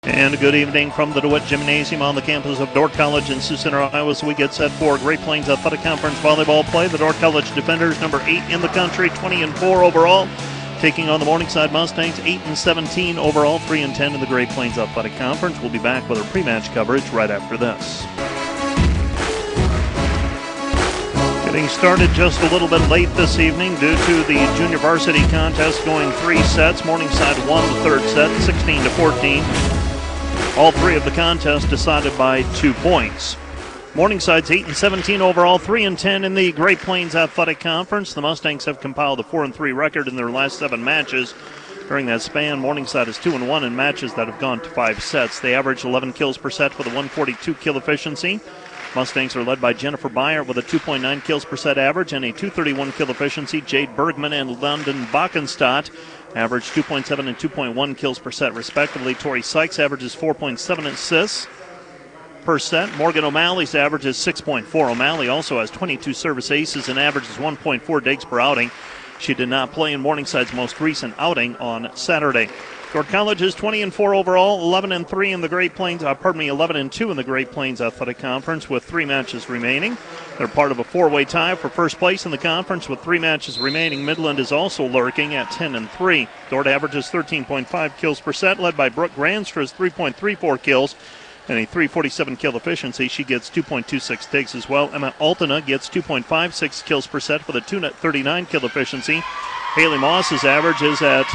And a good evening from the DeWitt Gymnasium on the campus of Dordt College in Sioux Center, Iowa. So we get set for Great Plains Athletic Conference volleyball play. The Dordt College Defenders, number 8 in the country, 20-4 overall, taking on the Morningside Mustangs, 8-17 overall, 3-10 in the Great Plains Athletic Conference. We'll be back with our pre-match coverage right after this. Getting started just a little bit late this evening due to the junior varsity contest going 3 sets. Morningside won the third set, 16-14. All 3 of the contests decided by 2 points. Morningside's 8-17 overall, 3-10 in the Great Plains Athletic Conference. The Mustangs have compiled a 4-3 record in their last 7 matches. During that span, Morningside is 2-1 in matches that have gone to 5 sets. They average 11 kills per set with a 142 kill efficiency. Mustangs are led by Jennifer Byert with a 2.9 kills per set average and a 231 kill efficiency. Jade Bergman and London Backenstadt average 2.7 and 2.1 kills per set, respectively. Tori Sykes averages 4.7 assists per set. Morgan O'Malley's average is 6.4. O'Malley also has 22 service aces and averages 1.4 digs per outing. She did not play in Morningside's most recent outing on Saturday. Dordt College is 20-4 overall, 11-3 in the Great Plains. 11-2 in the Great Plains Athletic Conference with 3 matches remaining. They're part of a 4-way tie for first place in the conference with 3 matches remaining. Midland is also lurking at 10-3. Dordt averages 13.5 kills per set, led by Brooke Granstra's 3.34 kills and a 347 kill efficiency. She gets 2.26 digs as well. Emma Altena gets 2.56 kills per set with a 239 kill efficiency. Haley Moss's average is at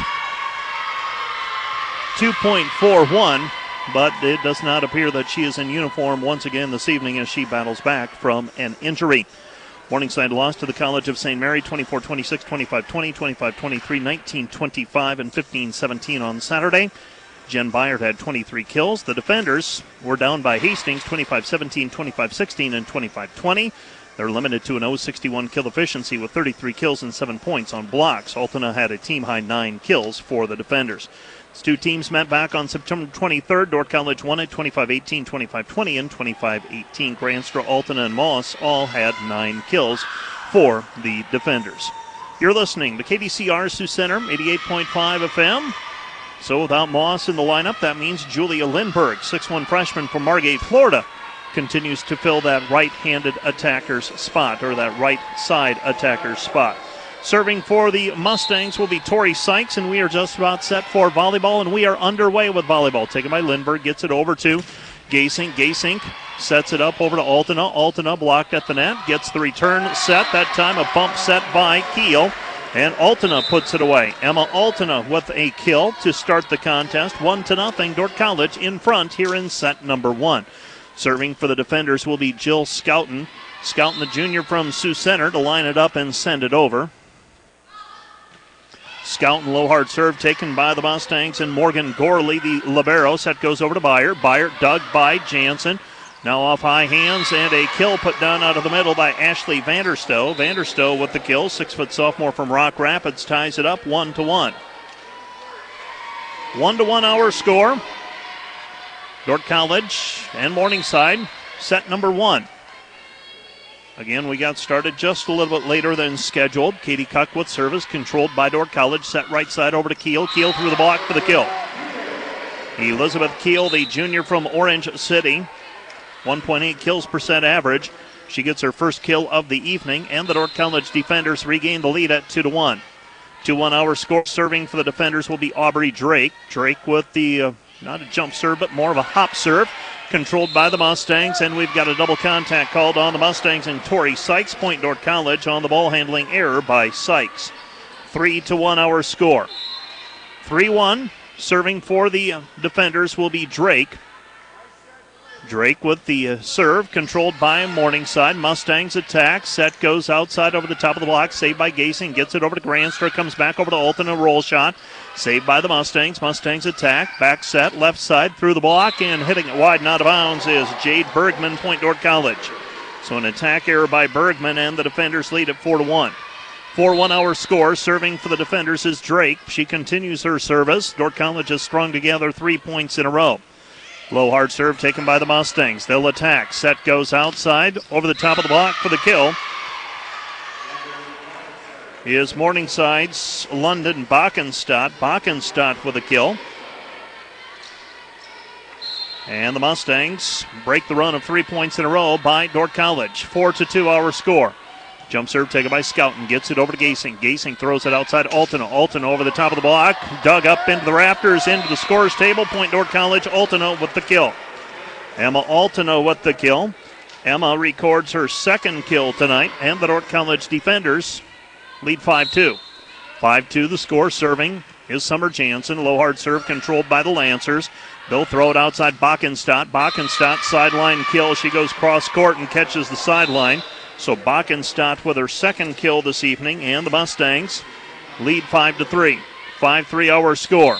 2.41, but it does not appear that she is in uniform once again this evening as she battles back from an injury. Morningside lost to the College of St. Mary 24-26, 25-20, 25-23, 19-25, and 15-17 on Saturday. Jen Byert had 23 kills. The defenders were down by Hastings 25-17, 25-16, and 25-20. They're limited to an 0.61 kill efficiency with 33 kills and 7 points on blocks. Altena had a team-high 9 kills for the defenders. These 2 teams met back on September 23rd. Dordt College won it 25-18, 25-20, and 25-18. Granstra, Altena, and Moss all had 9 kills for the defenders. You're listening to KDCR Sioux Center, 88.5 FM. So without Moss in the lineup, that means Julia Lindberg, 6'1 freshman from Margate, Florida, continues to fill that right-handed attacker's spot, or that right side attacker's spot. Serving for the Mustangs will be Tori Sykes, and we are just about set for volleyball, and we are underway with volleyball. Taken by Lindberg, gets it over to Gasink. Gasink sets it up over to Altena. Altena blocked at the net, gets the return set. That time a bump set by Keel, and Altena puts it away. Emma Altena with a kill to start the contest. 1-0, Dordt College in front here in set number 1. Serving for the defenders will be Jill Scouten. Scouten, the junior from Sioux Center, to line it up and send it over. Scouten, low hard serve taken by the Mustangs, and Morgan Gorley, the libero. Set goes over to Byert. Byert dug by Jansen. Now off high hands, and a kill put down out of the middle by Ashley Vanderstow. Vanderstow with the kill. 6-foot sophomore from Rock Rapids ties it up 1-1. 1-1 our score. Dordt College and Morningside, set number 1. Again, we got started just a little bit later than scheduled. Katie Cuck with service, controlled by Dordt College. Set right side over to Keel. Keel through the block for the kill. Elizabeth Keel, the junior from Orange City, 1.8 kills per set average. She gets her first kill of the evening, and the Dordt College defenders regain the lead at 2-1. 2-1 our score. Serving for the defenders will be Aubrey Drake. Drake with the, not a jump serve, but more of a hop serve. Controlled by the Mustangs, and we've got a double contact called on the Mustangs and Tori Sykes. Point Dordt College on the ball handling error by Sykes. 3-1 our score. 3-1. Serving for the defenders will be Drake. Drake with the serve, controlled by Morningside. Mustangs attack. Set goes outside over the top of the block. Saved by Gasing. Gets it over to Granstra. Comes back over to Altena. Roll shot. Saved by the Mustangs. Mustangs attack. Back set. Left side through the block. And hitting it wide and out of bounds is Jade Bergman, Point Dordt College. So an attack error by Bergman, and the defenders lead at 4-1. 4-1 our score. Serving for the defenders is Drake. She continues her service. Dordt College has strung together 3 points in a row. Low hard serve taken by the Mustangs. They'll attack. Set goes outside over the top of the block for the kill. Is Morningside's London Backenstadt. Backenstadt with a kill. And the Mustangs break the run of 3 points in a row by Dordt College. 4-2 our score. Jump serve taken by Scouten. Gets it over to Gasing. Gasing throws it outside Altona. Altona over the top of the block. Dug up into the rafters, into the scorer's table. Point Dordt College. Altona with the kill. Emma Altona with the kill. Emma records her second kill tonight. And the Dordt College defenders lead 5-2. 5-2 the score. Serving is Summer Jansen. Low hard serve controlled by the Lancers. They'll throw it outside Backenstadt. Backenstadt sideline kill. She goes cross court and catches the sideline. So Backenstadt with her second kill this evening, and the Mustangs lead 5-3. 5-3 our score.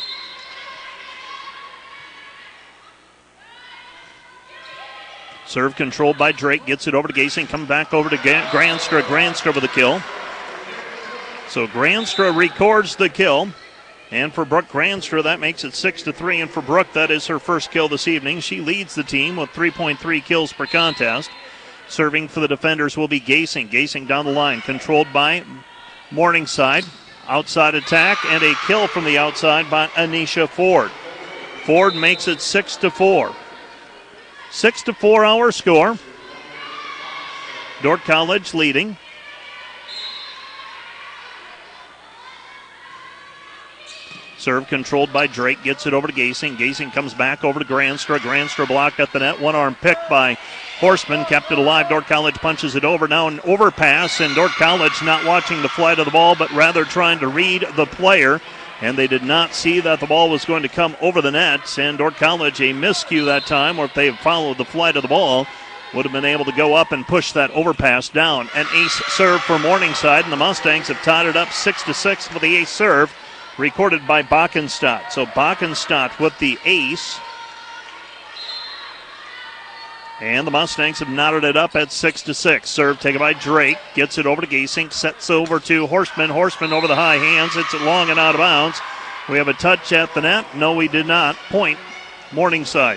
Serve controlled by Drake. Gets it over to Gasing. Comes back over to Granstra. Granstra with the kill. So Granstra records the kill. And for Brooke Granstra, that makes it 6-3. And for Brooke, that is her first kill this evening. She leads the team with 3.3 kills per contest. Serving for the defenders will be Gasing. Gasing down the line, controlled by Morningside. Outside attack and a kill from the outside by Anisha Ford. Ford makes it 6-4. 6-4 our score. Dordt College leading. Serve controlled by Drake. Gets it over to Gasing. Gasing comes back over to Granstra. Granstra blocked at the net. One arm pick by Horseman. Kept it alive. Dordt College punches it over. Now an overpass. And Dordt College not watching the flight of the ball, but rather trying to read the player. And they did not see that the ball was going to come over the net. And Dordt College a miscue that time, or if they had followed the flight of the ball, would have been able to go up and push that overpass down. An ace serve for Morningside. And the Mustangs have tied it up 6-6 with the ace serve, recorded by Backenstadt. So Backenstadt with the ace. And the Mustangs have knotted it up at 6-6. Serve taken by Drake. Gets it over to Gasing. Sets over to Horseman. Horseman over the high hands. Hits it long and out of bounds. We have a touch at the net. No, we did not. Point Morningside.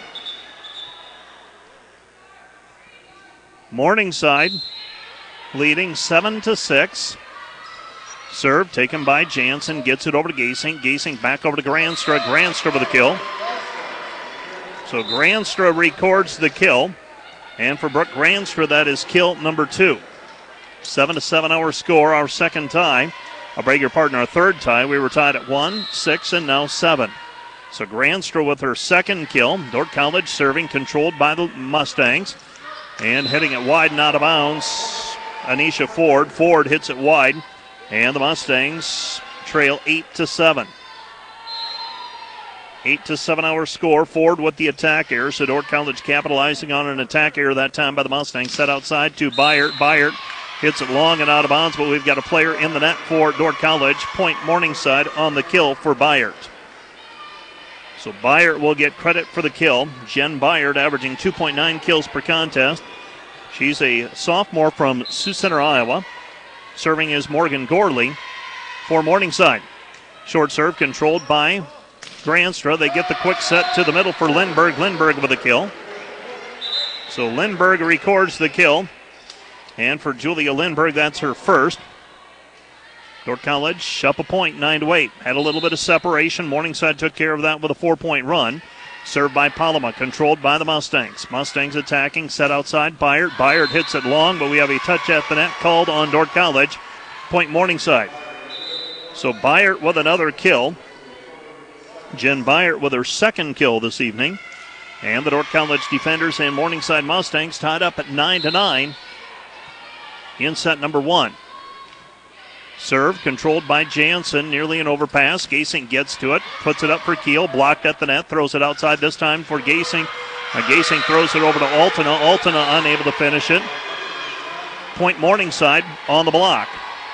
Morningside leading 7-6. Serve taken by Jansen. Gets it over to Gasing. Gasing back over to Granstra. Granstra with a kill. So Granstra records the kill. And for Brooke Granstra, that is kill number 2. 7-7 our score, our second tie. I beg your pardon, our third tie. We were tied at 1, 6, and now 7. So Granstra with her second kill. Dordt College serving, controlled by the Mustangs. And hitting it wide and out of bounds, Anisha Ford. Ford hits it wide. And the Mustangs trail 8-7. 8-7 our score. Ford with the attack error. So Dordt College capitalizing on an attack error that time by the Mustangs. Set outside to Byert. Byert hits it long and out of bounds, but we've got a player in the net for Dordt College. Point Morningside on the kill for Byert. So Byert will get credit for the kill. Jen Byert averaging 2.9 kills per contest. She's a sophomore from Sioux Center, Iowa. Serving is Morgan Gorley for Morningside. Short serve controlled by Granstra. They get the quick set to the middle for Lindberg. Lindberg with a kill. So Lindberg records the kill. And for Julia Lindberg, that's her first. Dordt College up a point, 9-8. Had a little bit of separation. Morningside took care of that with a 4-point run. Served by Palama, controlled by the Mustangs. Mustangs attacking, set outside Byert. Byert hits it long, but we have a touch at the net called on Dordt College. Point Morningside. So Byert with another kill. Jen Byert with her second kill this evening. And the Dordt College defenders and Morningside Mustangs tied up at 9-9 in set number 1. Serve controlled by Jansen, nearly an overpass. Gasing gets to it, puts it up for Keel, blocked at the net, throws it outside this time for Gasing. Gasing throws it over to Altona. Altona unable to finish it. Point Morningside on the block.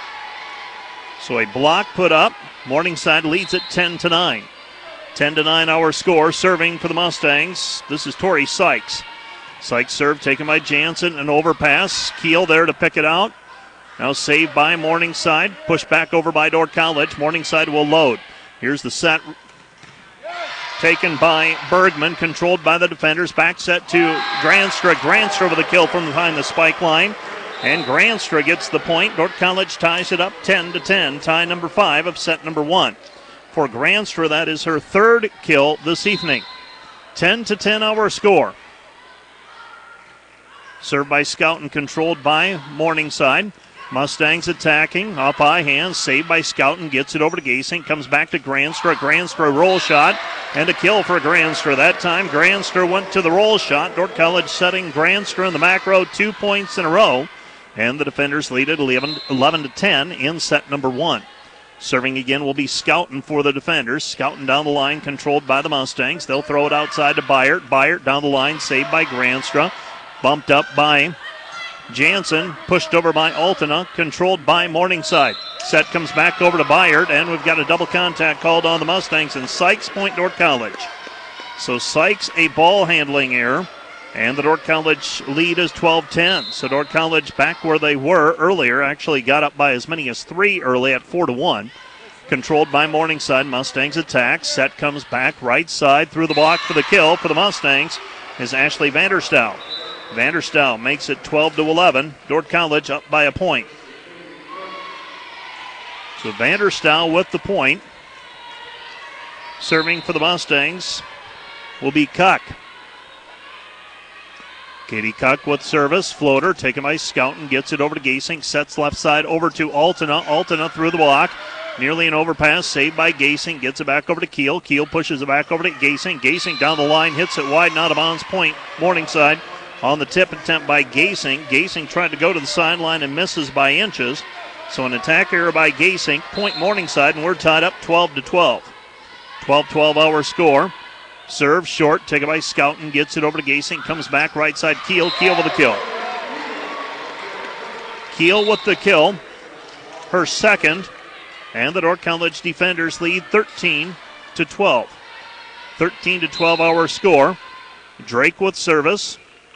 So a block put up. Morningside leads it 10-9. 10-9 our score. Serving for the Mustangs, this is Tori Sykes. Sykes serve taken by Jansen, an overpass. Keel there to pick it out. Now saved by Morningside. Pushed back over by Dordt College. Morningside will load. Here's the set taken by Bergman, controlled by the defenders. Back set to Granstra. Granstra with a kill from behind the spike line. And Granstra gets the point. Dordt College ties it up 10-10. Tie number 5 of set number 1. For Granstra, that is her third kill this evening. 10-10 our score. Served by Scout and controlled by Morningside. Mustangs attacking, up high hands, saved by Scouten, gets it over to Gasink, comes back to Granstra. Granstra roll shot, and a kill for Granstra. That time, Granstra went to the roll shot. Dordt College setting Granstra in the back row 2 points in a row, and the defenders lead at 11-10 in set number 1. Serving again will be Scouten for the defenders. Scouten down the line, controlled by the Mustangs. They'll throw it outside to Byert. Byert down the line, saved by Granstra. Bumped up by Jansen, pushed over by Altena, controlled by Morningside. Set comes back over to Byert, and we've got a double contact called on the Mustangs, and Sykes point Dordt College. So Sykes a ball handling error, and the Dordt College lead is 12-10. So Dordt College back where they were earlier, actually got up by as many as 3 early at 4-1. Controlled by Morningside. Mustangs attack. Set comes back right side through the block for the kill for the Mustangs is Ashley Vanderstouw. Vanderstouw makes it 12-11. Dordt College up by a point. So Vanderstouw with the point. Serving for the Mustangs will be Cuck. Katie Cuck with service. Floater taken by Scouten. Gets it over to Gasink. Sets left side over to Altena. Altena through the block. Nearly an overpass. Saved by Gasink. Gets it back over to Keel. Keel pushes it back over to Gasink. Gasink down the line. Hits it wide and out of bounds. Point Morningside. On the tip attempt by Gasink. Gasink tried to go to the sideline and misses by inches. So an attack error by Gasink. Point Morningside, and we're tied up 12-12. 12-12 our score. Serve short, taken by Scouten. Gets it over to Gasink. Comes back right side. Keel. Keel with the kill. Keel with the kill. Her second. And the Dordt College defenders lead 13-12. 13-12 our score. Drake with service.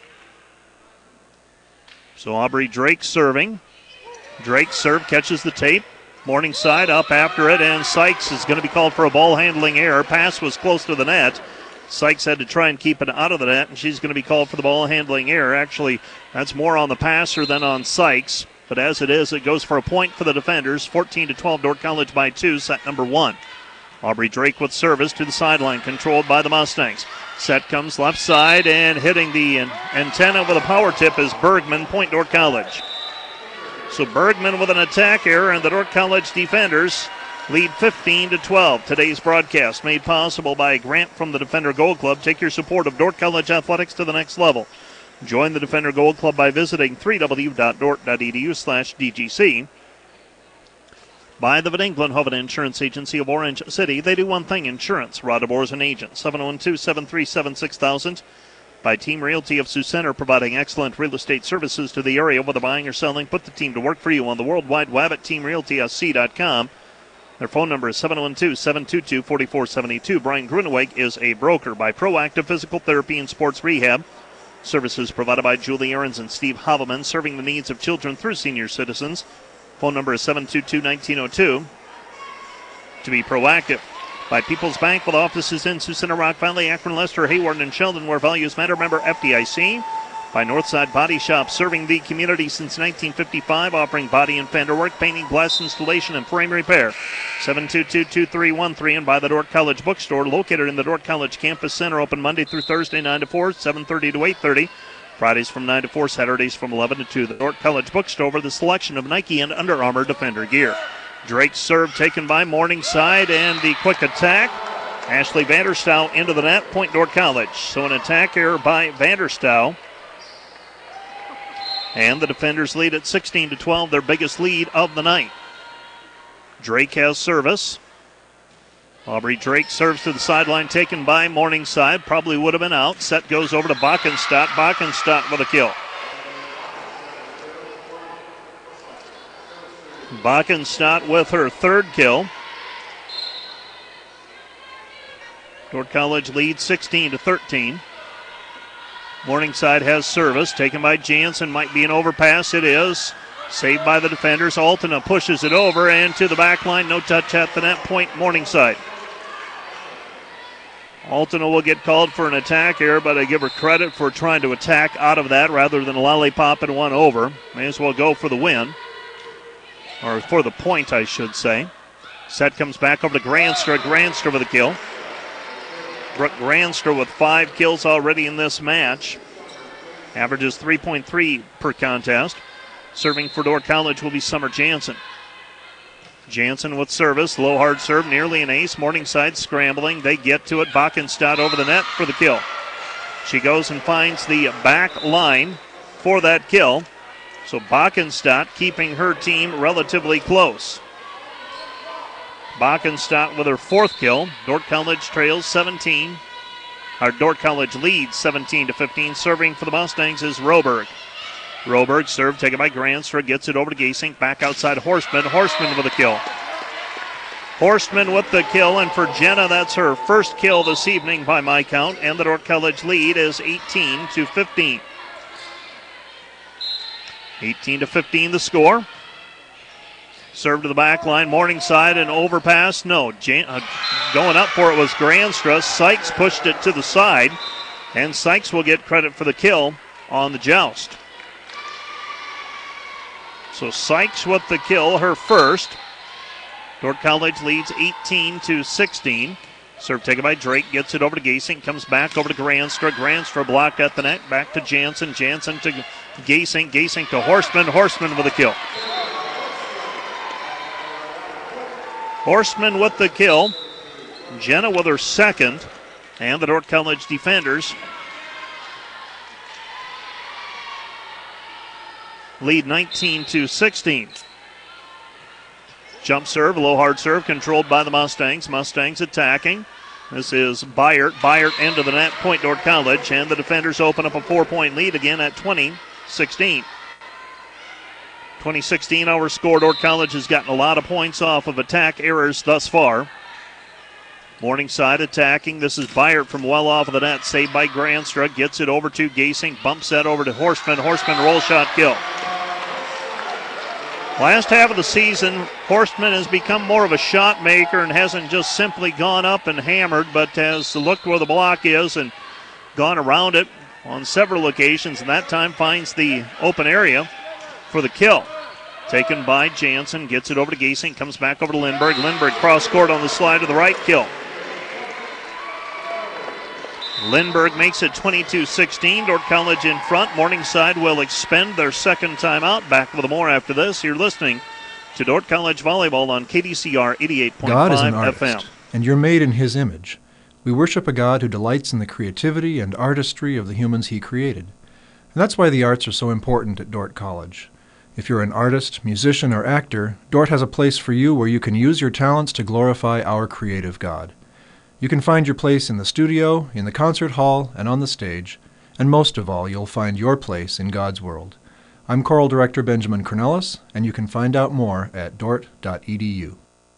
So Aubrey Drake serving. Drake serve, catches the tape. Morningside up after it, and Sykes is going to be called for a ball handling error. Pass was close to the net. Sykes had to try and keep it out of the net, and she's going to be called for the ball handling error. Actually, that's more on the passer than on Sykes. But as it is, it goes for a point for the defenders. 14-12, Dordt College by 2, set number 1. Aubrey Drake with service to the sideline, controlled by the Mustangs. Set comes left side, and hitting the antenna with a power tip is Bergman, point Dordt College. So Bergman with an attack error, and the Dordt College defenders lead 15-12. Today's broadcast made possible by a grant from the Defender Gold Club. Take your support of Dordt College athletics to the next level. Join the Defender Gold Club by visiting www.dordt.edu/DGC. By the Van Engelen Insurance Agency of Orange City. They do one thing, insurance. Rodabor is an agent. 712-737-6000. By Team Realty of Sioux Center, providing excellent real estate services to the area, whether buying or selling. Put the team to work for you on the World Wide Web at teamrealtysc.com. Their phone number is 712-722-4472. Brian Gruneweg is a broker. By Proactive Physical Therapy and Sports Rehab. Services provided by Julie Ahrens and Steve Havelman, serving the needs of children through senior citizens. Phone number is 722-1902. To be proactive. By People's Bank with offices in Sioux Center, Rock Valley, Akron, Lester, Hayward, and Sheldon, where values matter. Member FDIC. By Northside Body Shop, serving the community since 1955, offering body and fender work, painting, glass installation, and frame repair. 722-2313. And by the Dordt College Bookstore, located in the Dordt College Campus Center, open Monday through Thursday, 9 to 4, 7:30 to 8:30. Fridays from 9 to 4, Saturdays from 11 to 2. The Dordt College Bookstore with a selection of Nike and Under Armour Defender gear. Drake's serve taken by Morningside, and the quick attack. Ashley Vanderstouw into the net, point Dordt College. So an attack error by Vanderstouw. And the defenders lead at 16-12, their biggest lead of the night. Drake has service. Aubrey Drake serves to the sideline, taken by Morningside. Probably would have been out. Set goes over to Backenstadt. Backenstadt with a kill. Backenstadt with her third kill. Dordt College leads 16-13. Morningside has service, taken by Jansen. Might be an overpass. It is. Saved by the defenders. Altena pushes it over and to the back line. No touch at the net. Point Morningside. Altena will get called for an attack error, but I give her credit for trying to attack out of that rather than lollipopping one over. May as well go for the win. Or for the point, I should say. Set comes back over to Granstra. Granstra with a kill. Brooke Granstra with 5 kills already in this match. Averages 3.3 per contest. Serving for Dordt College will be Summer Jansen. Jansen with service. Low hard serve. Nearly an ace. Morningside scrambling. They get to it. Backenstadt over the net for the kill. She goes and finds the back line for that kill. So Backenstadt keeping her team relatively close. Backenstadt with her 4th kill. Dordt College trails 17. Our Dordt College leads 17-15. Serving for the Mustangs is Roberg. Roberg serve taken by Granstra. Gets it over to Gasink. Back outside Horstman. Horstman with a kill. Horstman with the kill. And for Jenna, that's her 1st kill this evening by my count. And the Dordt College lead is 18-15. 18-15 the score. Serve to the back line. Morningside, an overpass. No, going up for it was Granstra. Sykes pushed it to the side. And Sykes will get credit for the kill on the joust. So Sykes with the kill, her 1st. Dordt College leads 18-16. Serve taken by Drake, gets it over to Gasink, comes back over to Granstra. Granstra blocked at the net, back to Jansen. Jansen to Gasink, Gasink to Horstman. Horstman with a kill. Horstman with the kill. Jenna with her 2nd. And the Dordt College defenders lead 19-16. Jump serve, low hard serve, controlled by the Mustangs. Mustangs attacking. This is Byert. Byert into the net, point Dordt College, and the defenders open up a 4-point lead again at 20-16. 2016 our score. Dordt College has gotten a lot of points off of attack errors thus far. Morningside attacking. This is Byert from well off of the net, saved by Granstra. Gets it over to Gasink, bumps that over to Horstman. Horstman roll shot kill. Last half of the season, Horstman has become more of a shot maker and hasn't just simply gone up and hammered, but has looked where the block is and gone around it on several occasions, and that time finds the open area for the kill. Taken by Jansen, gets it over to Gasink, comes back over to Lindberg. Lindberg cross court on the slide to the right, kill. Lindberg makes it 22-16. Dordt College in front. Morningside will expend their 2nd timeout. Back with more after this. You're listening to Dordt College Volleyball on KDCR 88.5 God is an artist, FM. And you're made in His image. We worship a God who delights in the creativity and artistry of the humans He created. And that's why the arts are so important at Dordt College. If you're an artist, musician, or actor, Dordt has a place for you where you can use your talents to glorify our creative God. You can find your place in the studio, in the concert hall, and on the stage, and most of all, you'll find your place in God's world. I'm Choral Director Benjamin Cornelis, and you can find out more at dordt.edu.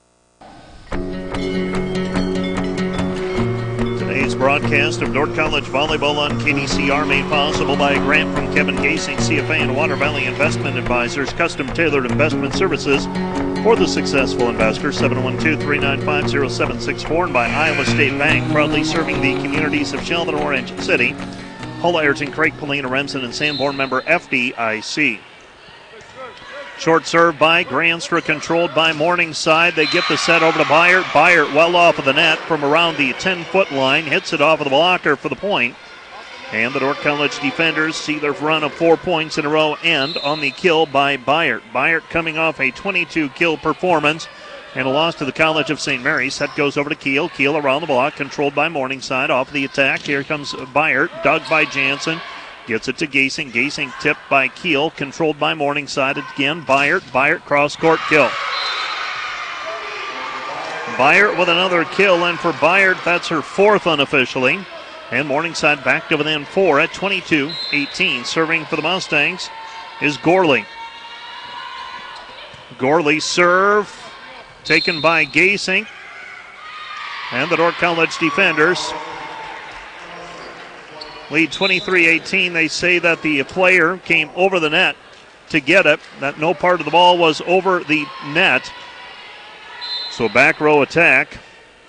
Today's broadcast of Dordt College Volleyball on KDCR made possible by a grant from Kevin Gasink, CFA, and Water Valley Investment Advisors, custom-tailored investment services for the successful investor, 712-395-0764, and by Iowa State Bank, proudly serving the communities of Sheldon, Orange City, Hull, Ayrton, Craig, Polina, Remsen, and Sanborn, member FDIC. Short serve by Granstra, controlled by Morningside. They get the set over to Byert. Byert well off of the net from around the 10-foot line, hits it off of the blocker for the point. And the Dordt College defenders see their run of 4 points in a row end on the kill by Byert. Byert coming off a 22-kill performance and a loss to the College of St. Mary's. Set goes over to Keel. Keel around the block, controlled by Morningside. Off the attack, here comes Byert, dug by Jansen. Gets it to Gasink. Gasink tipped by Keel, controlled by Morningside again. Byert. Byert cross-court kill. Byert with another kill, and for Byert, that's her 4th unofficially. And Morningside back to within 4 at 22-18. Serving for the Mustangs is Gorley. Gorley serve taken by Gasink. And the Dordt College defenders lead 23-18. They say that the player came over the net to get it, that no part of the ball was over the net. So back row attack.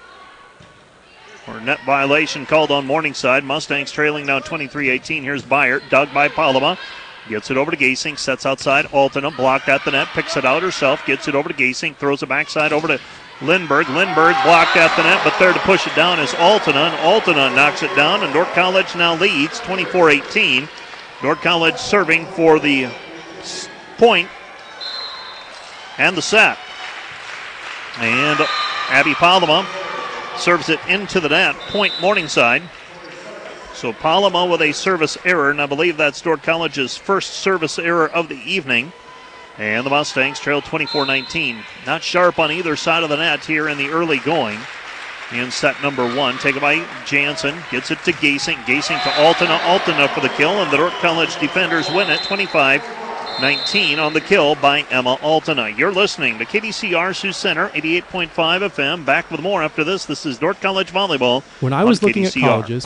Or net violation called on Morningside. Mustangs trailing now 23-18. Here's Byert, dug by Palama. Gets it over to Gasink, sets outside Altina, blocked at the net, picks it out herself, gets it over to Gasink, throws it backside over to Lindbergh blocked at the net, but there to push it down is Altena, and Altena knocks it down, and Dordt College now leads 24-18. Dordt College serving for the point and the set. And Abby Palama serves it into the net, point Morningside. So Palama with a service error, and I believe that's Dordt College's first service error of the evening. And the Mustangs trail 24-19. Not sharp on either side of the net here in the early going. In set number one, taken by Jansen, gets it to Gasing. Gasing to Altena. Altena for the kill, and the Dordt College defenders win it 25-19 on the kill by Emma Altena. You're listening to KDCR Sioux Center, 88.5 FM. Back with more after this. This is Dordt College Volleyball. When I was looking KDCR. at colleges...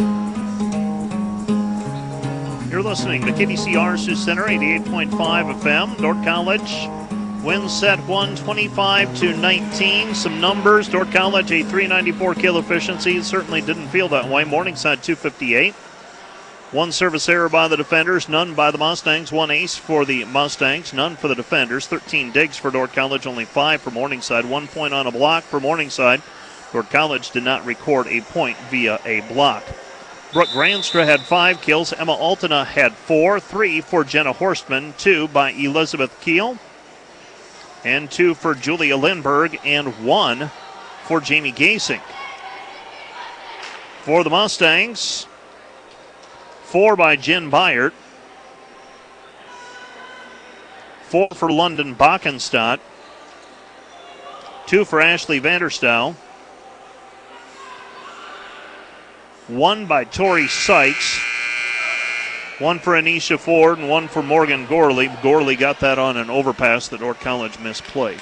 You're listening to KDCR Sioux Center, 88.5 FM. Dordt College wins set 1, 25-19. Some numbers. Dordt College, a 394 kill efficiency. It certainly didn't feel that way. Morningside, 258. One service error by the defenders, none by the Mustangs. One ace for the Mustangs, none for the defenders. 13 digs for Dordt College, only 5 for Morningside. 1 point on a block for Morningside. Dordt College did not record a point via a block. Brooke Granstra had 5 kills. Emma Altena had 4. 3 for Jenna Horstman. 2 by Elizabeth Keel. And 2 for Julia Lindbergh. And 1 for Jamie Gasing. For the Mustangs, 4 by Jen Byert. 4 for London Backenstadt. 2 for Ashley Vanderstouw. 1 by Tori Sykes. 1 for Anisha Ford and 1 for Morgan Gorley. Gorley got that on an overpass that Dordt College misplayed.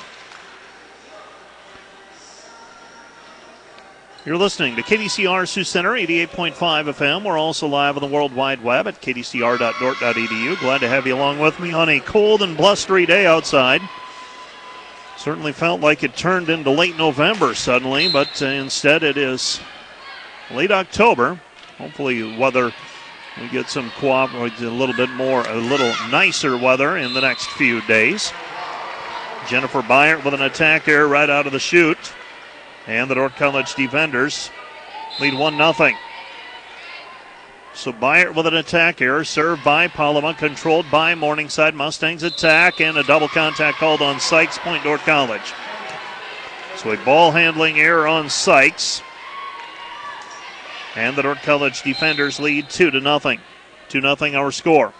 You're listening to KDCR Sioux Center, 88.5 FM. We're also live on the World Wide Web at kdcr.dort.edu. Glad to have you along with me on a cold and blustery day outside. Certainly felt like it turned into late November suddenly, but instead it is late October. Hopefully weather, we get some a little nicer weather in the next few days. Jennifer Byert with an attack error right out of the chute. And the Dordt College defenders lead 1-0. So Byert with an attack error, served by Palama, controlled by Morningside. Mustangs attack, and a double contact called on Sykes, point Dordt College. So a ball handling error on Sykes. And the Dordt College defenders lead 2-0. 2-0 our score.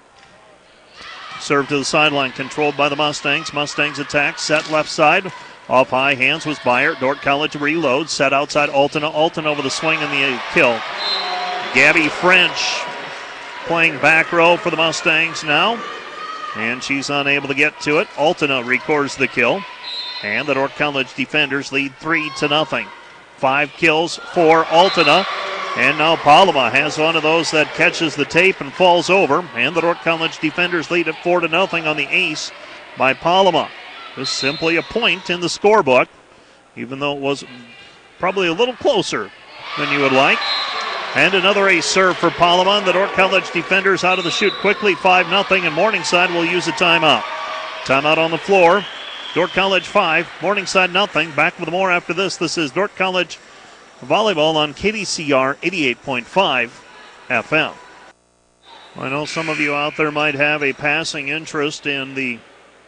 Serve to the sideline, controlled by the Mustangs. Mustangs attack, set left side. Off high hands was Byert. Dordt College reload, set outside Altena. Altena with a swing and the kill. Gabby French playing back row for the Mustangs now. And she's unable to get to it. Altena records the kill. And the Dordt College defenders lead 3-0. 5 kills for Altena. And now Palama has one of those that catches the tape and falls over. And the Dordt College defenders lead at 4-0 on the ace by Palama. Just simply a point in the scorebook, even though it was probably a little closer than you would like. And another ace serve for Palama. The Dordt College defenders out of the chute quickly, 5-0, and Morningside will use a timeout. Timeout on the floor. Dordt College 5, Morningside 0. Back with more after this. This is Dordt College Volleyball on KDCR 88.5 FM. I know some of you out there might have a passing interest in the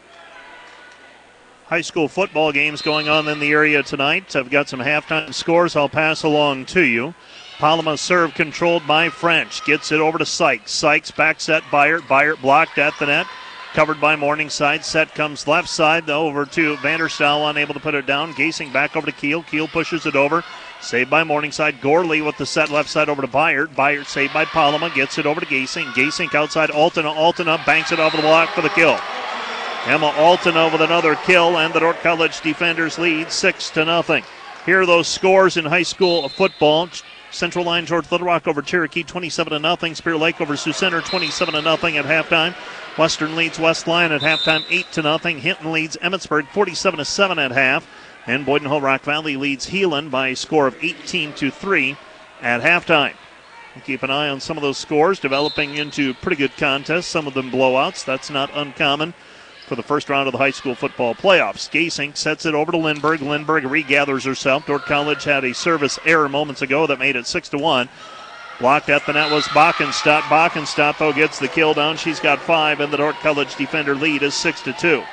high school football games going on in the area tonight. I've got some halftime scores I'll pass along to you. Palama serve controlled by French. Gets it over to Sykes. Sykes back set Byert. Byert blocked at the net. Covered by Morningside. Set comes left side over to Vanderstouw, unable to put it down. Gasing back over to Keel. Keel pushes it over. Saved by Morningside. Gorley with the set left side over to Byert. Byert saved by Palama. Gets it over to Gasing. Gasing outside Altena. Altena banks it off the block for the kill. Emma Altena with another kill, and the Dordt College defenders lead 6-0. Here are those scores in high school football. Central Line George Little Rock over Cherokee 27-0. Spear Lake over Sioux Center 27-0 at halftime. Western leads West Lyon at halftime 8-0. Hinton leads Emmetsburg 47-7 at half. And Boyden Hull Rock Valley leads Heelan by a score of 18-3 at halftime. We'll keep an eye on some of those scores developing into pretty good contests, some of them blowouts. That's not uncommon for the first round of the high school football playoffs. Gasink sets it over to Lindbergh. Lindbergh regathers herself. Dordt College had a service error moments ago that made it 6-1. Blocked at the net was Backenstadt. Backenstadt, though, gets the kill down. She's got 5, and the Dordt College defender lead is 6-2.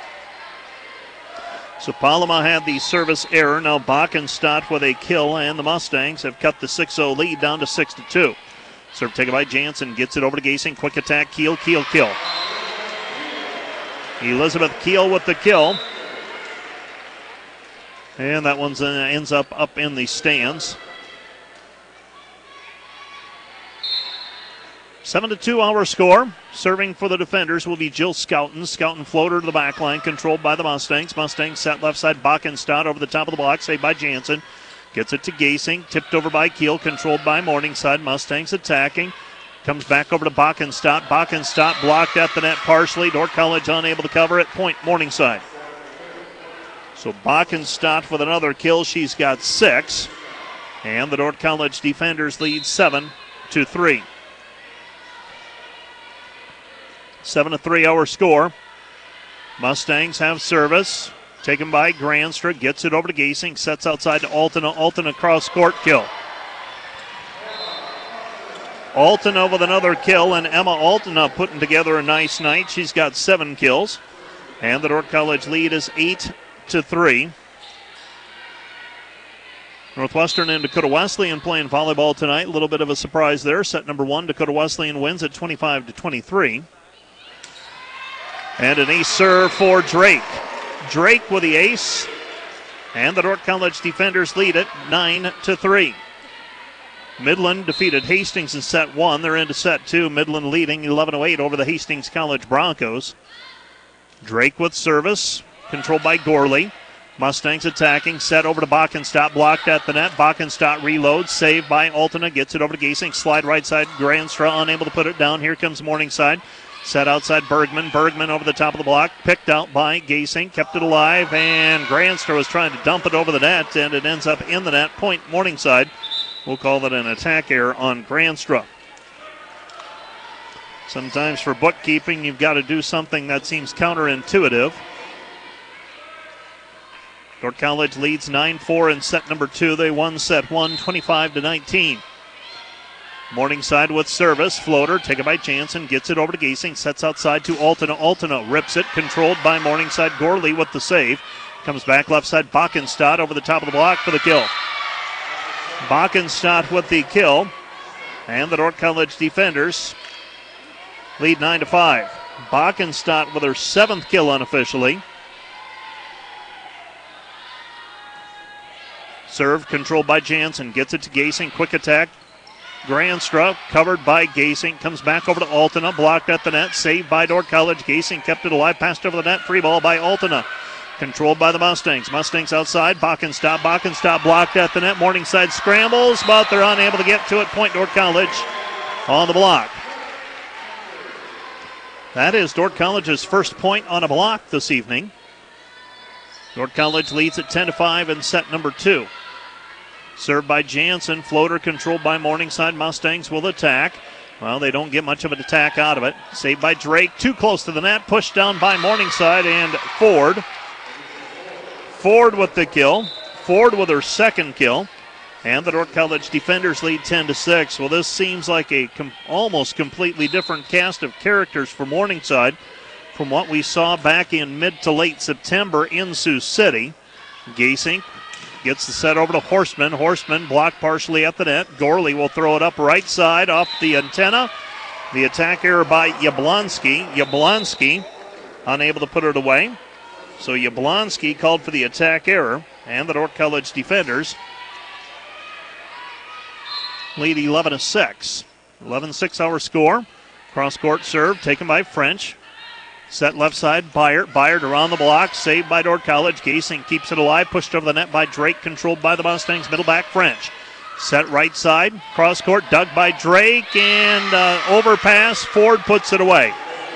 So Palama had the service error. Now Backenstadt with a kill, and the Mustangs have cut the 6-0 lead down to 6-2. Serve taken by Jansen. Gets it over to Gasing. Quick attack. Kiel kill. Elizabeth Kiel with the kill. And that one ends up in the stands. 7-2 our score. Serving for the defenders will be Jill Scouten. Scouten floater to the back line, controlled by the Mustangs. Mustangs set left side. Backenstadt over the top of the block, saved by Jansen. Gets it to Gasing, tipped over by Kiel, controlled by Morningside. Mustangs attacking. Comes back over to Backenstadt. Backenstadt blocked at the net partially. Dordt College unable to cover it. Point Morningside. So Backenstadt with another kill. She's got 6. And the Dordt College defenders lead 7-3. 7-3 our score. Mustangs have service. Taken by Granstra. Gets it over to Gasing. Sets outside to Altena. Altena cross court kill. Altena with another kill, and Emma Altena putting together a nice night. She's got 7 kills. And the Dordt College lead is 8-3. Northwestern and Dakota Wesleyan playing volleyball tonight. A little bit of a surprise there. Set number 1, Dakota Wesleyan wins at 25-23. And an ace serve for Drake. Drake with the ace. And the Dordt College defenders lead it 9-3. Midland defeated Hastings in set 1. They're into set 2. Midland leading 11-8 over the Hastings College Broncos. Drake with service. Controlled by Gorley. Mustangs attacking. Set over to Backenstadt. Blocked at the net. Backenstadt reloads. Saved by Altena. Gets it over to Gasing. Slide right side. Granstra unable to put it down. Here comes Morningside. Set outside Bergman. Bergman over the top of the block. Picked out by Gasing. Kept it alive. And Granstra was trying to dump it over the net. And it ends up in the net. Point Morningside. We'll call that an attack error on Granstra. Sometimes for bookkeeping, you've got to do something that seems counterintuitive. Dordt College leads 9-4 in set number 2. They won set 1, 25-19. Morningside with service. Floater taken by Jansen. Gets it over to Gasing. Sets outside to Altena. Altena rips it. Controlled by Morningside. Gorley with the save. Comes back left side. Backenstadt over the top of the block for the kill. Backenstadt with the kill. And the Dordt College defenders lead 9-5. Backenstadt with her 7th kill unofficially. Serve controlled by Jansen. Gets it to Gasing. Quick attack. Granstra covered by Gasing. Comes back over to Altena. Blocked at the net. Saved by Dordt College. Gasing kept it alive. Passed over the net. Free ball by Altena. Controlled by the Mustangs. Mustangs outside. Backenstadt. Backenstadt blocked at the net. Morningside scrambles, but they're unable to get to it. Point Dordt College on the block. That is Dordt College's first point on a block this evening. Dordt College leads at 10-5 in set number 2. Served by Jansen. Floater controlled by Morningside. Mustangs will attack. Well, they don't get much of an attack out of it. Saved by Drake. Too close to the net. Pushed down by Morningside and Ford. Ford with the kill. Ford with her 2nd kill. And the Dordt College defenders lead 10-6. Well, this seems like a almost completely different cast of characters for Morningside from what we saw back in mid to late September in Sioux City. Gasing gets the set over to Horseman. Horseman blocked partially at the net. Gorley will throw it up right side off the antenna. The attack error by Yablonsky. Yablonsky unable to put it away. So Yablonsky called for the attack error. And the Dordt College defenders lead 11-6. 11-6 our score. Cross-court serve taken by French. Set left side, Byard. Byard around the block, saved by Dordt College. Gasing keeps it alive, pushed over the net by Drake, controlled by the Mustangs. Middle back, French. Set right side, cross court, dug by Drake, and overpass. Ford puts it away.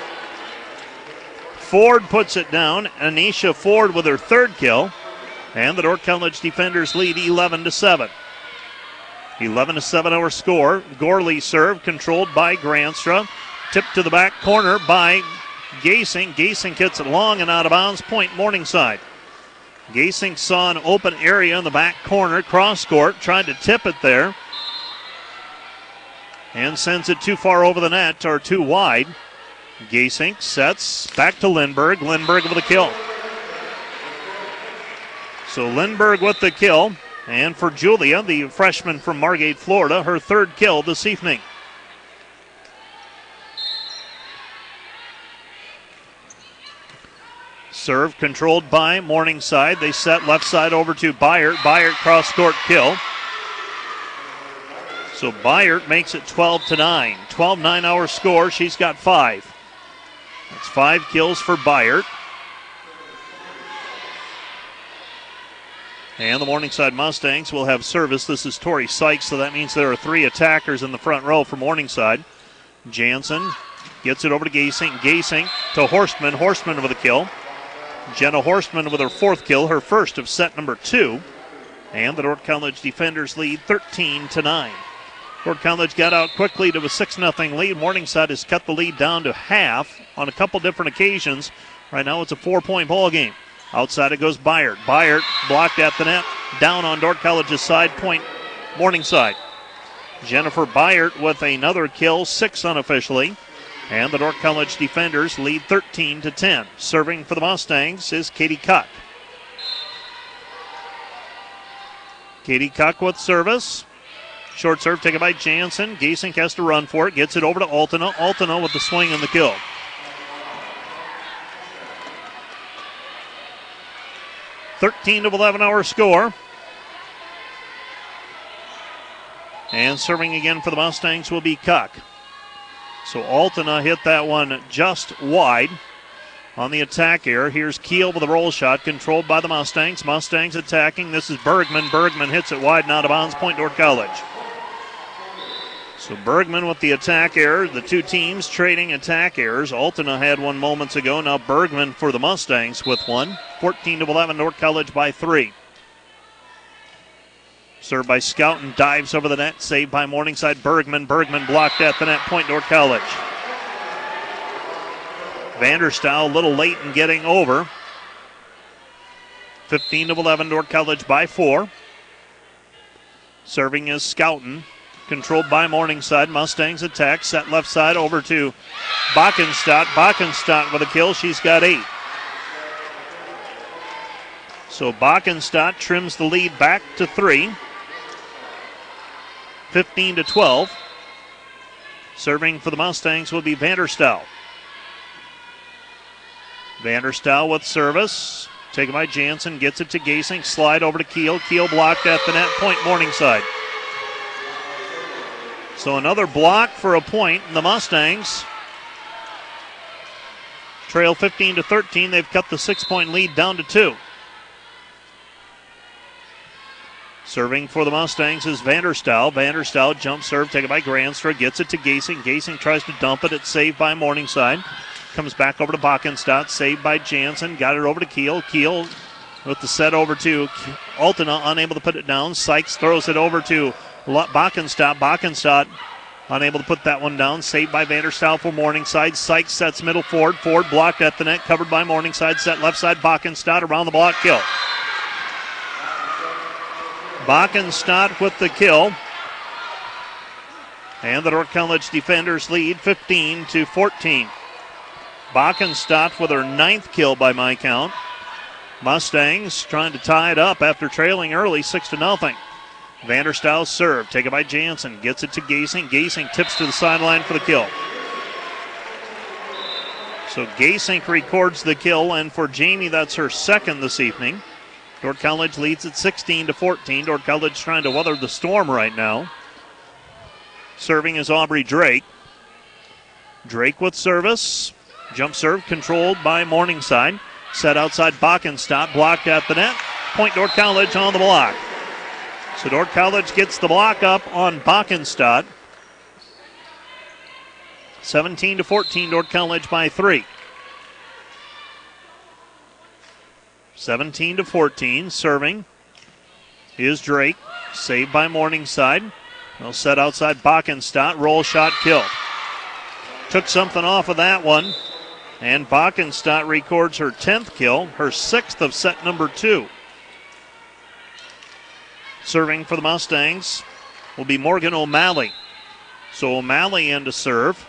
Ford puts it down. Anisha Ford with her 3rd kill. And the Dordt College defenders lead 11-7. 11-7 our score. Gorley serve, controlled by Granstra. Tipped to the back corner by Gasink. Gasink hits it long and out of bounds. Point Morningside. Gasink saw an open area in the back corner. Cross court. Tried to tip it there. And sends it too far over the net or too wide. Gasink sets back to Lindberg. Lindberg with a kill. So Lindberg with the kill. And for Julia, the freshman from Margate, Florida, her third kill this evening. Serve controlled by Morningside. They set left side over to Byert. Byert cross-court kill. So Byert makes it 12-9. 12-9 our score. She's got 5. That's 5 kills for Byert. And the Morningside Mustangs will have service. This is Tori Sykes, so that means there are 3 attackers in the front row for Morningside. Jansen gets it over to Gasink. Gasink to Horstman. Horstman with a kill. Jenna Horstman with her 4th kill, her first of set number 2. And the Dordt College defenders lead 13-9. Dordt College got out quickly to a 6-0 lead. Morningside has cut the lead down to half on a couple different occasions. Right now it's a 4-point ball game. Outside it goes Byert. Byert blocked at the net. Down on Dordt College's side. Point Morningside. Jennifer Byert with another kill, 6 unofficially. And the Dordt College defenders lead 13-10. Serving for the Mustangs is Katie Kuck. Katie Kuck with service. Short serve taken by Jansen. Gasink has to run for it. Gets it over to Altena. Altena with the swing and the kill. (13-11) our score. And serving again for the Mustangs will be Kuck. So Altena hit that one just wide on the attack error. Here's Keel with a roll shot controlled by the Mustangs. Mustangs attacking. This is Bergman. Bergman hits it wide and out of bounds. Point Dordt College. So Bergman with the attack error. The two teams trading attack errors. Altena had one moments ago. Now Bergman for the Mustangs with one. 14-11 Dordt College by 3. Served by Scouten, dives over the net, saved by Morningside. Bergman. Bergman blocked at the net. Point Dordt College. Vanderstouw a little late in getting over. 15-11 Dordt College by 4. Serving is Scouten. Controlled by Morningside. Mustangs attack. Set left side over to Backenstadt. Backenstadt with a kill. She's got 8. So Backenstadt trims the lead back to 3. 15-12. Serving for the Mustangs will be Vanderstouw. Vanderstouw with service. Taken by Jansen. Gets it to Gasink. Slide over to Keel. Keel blocked at the net. Point Morningside. So another block for a point. And the Mustangs trail 15-13. They've cut the 6-point lead down to 2. Serving for the Mustangs is Vanderstouw. Vanderstouw jump serve taken by Granstra. Gets it to Gasink. Gasink tries to dump it. It's saved by Morningside. Comes back over to Backenstadt. Saved by Jansen. Got it over to Keel. Keel with the set over to Altena. Unable to put it down. Sykes throws it over to Backenstadt. Backenstadt unable to put that one down. Saved by Vanderstouw for Morningside. Sykes sets middle forward. Ford blocked at the net. Covered by Morningside. Set left side. Backenstadt around the block. Kill. Backenstadt with the kill. And the Dordt College defenders lead 15-14. Backenstadt with her 9th kill by my count. Mustangs trying to tie it up after trailing early 6-0. Vanderstouw's serve taken by Jansen. Gets it to Gasink. Gasink tips to the sideline for the kill. So Gasink records the kill, and for Jamie that's her 2nd this evening. Dordt College leads at 16-14. Dordt College trying to weather the storm right now. Serving is Aubrey Drake. Drake with service. Jump serve controlled by Morningside. Set outside Backenstadt. Blocked at the net. Point Dordt College on the block. So Dordt College gets the block up on Backenstadt. 17-14 Dordt College by 3. 17-14, serving is Drake. Saved by Morningside. They'll set outside Backenstadt. Roll shot, kill. Took something off of that one. And Backenstadt records her 10th kill, her 6th of set number 2. Serving for the Mustangs will be Morgan O'Malley. So O'Malley in to serve.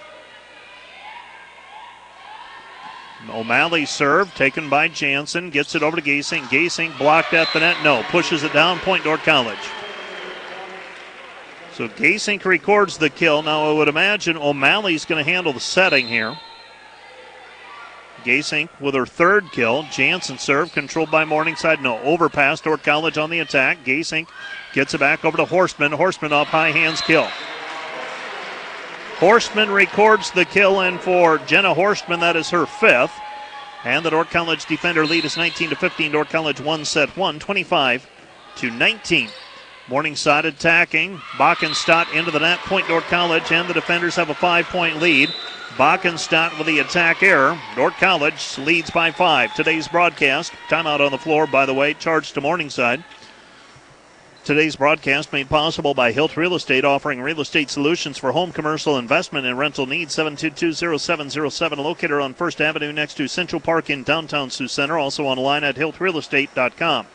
O'Malley serve, taken by Jansen, gets it over to Gasink. Gasink blocked at the net, no, pushes it down, point Dordt College. So Gasink records the kill. Now I would imagine O'Malley's going to handle the setting here. Gasink with her 3rd kill. Jansen serve, controlled by Morningside, no, overpass, Dordt College on the attack. Gasink gets it back over to Horstman. Horstman off high hands kill. Horstman records the kill, and for Jenna Horstman, that is her 5th. And the Dordt College defender lead is 19-15. Dordt College 1 set 1, 25-19. Morningside attacking. Backenstadt into the net, point Dordt College, and the defenders have a 5-point lead. Backenstadt with the attack error. Dordt College leads by 5. Today's broadcast, timeout on the floor, by the way, charged to Morningside. Today's broadcast made possible by Hilt Real Estate, offering real estate solutions for home, commercial, investment, and rental needs. 722-0707, located on 1st Avenue next to Central Park in downtown Sioux Center. Also online at hiltrealestate.com.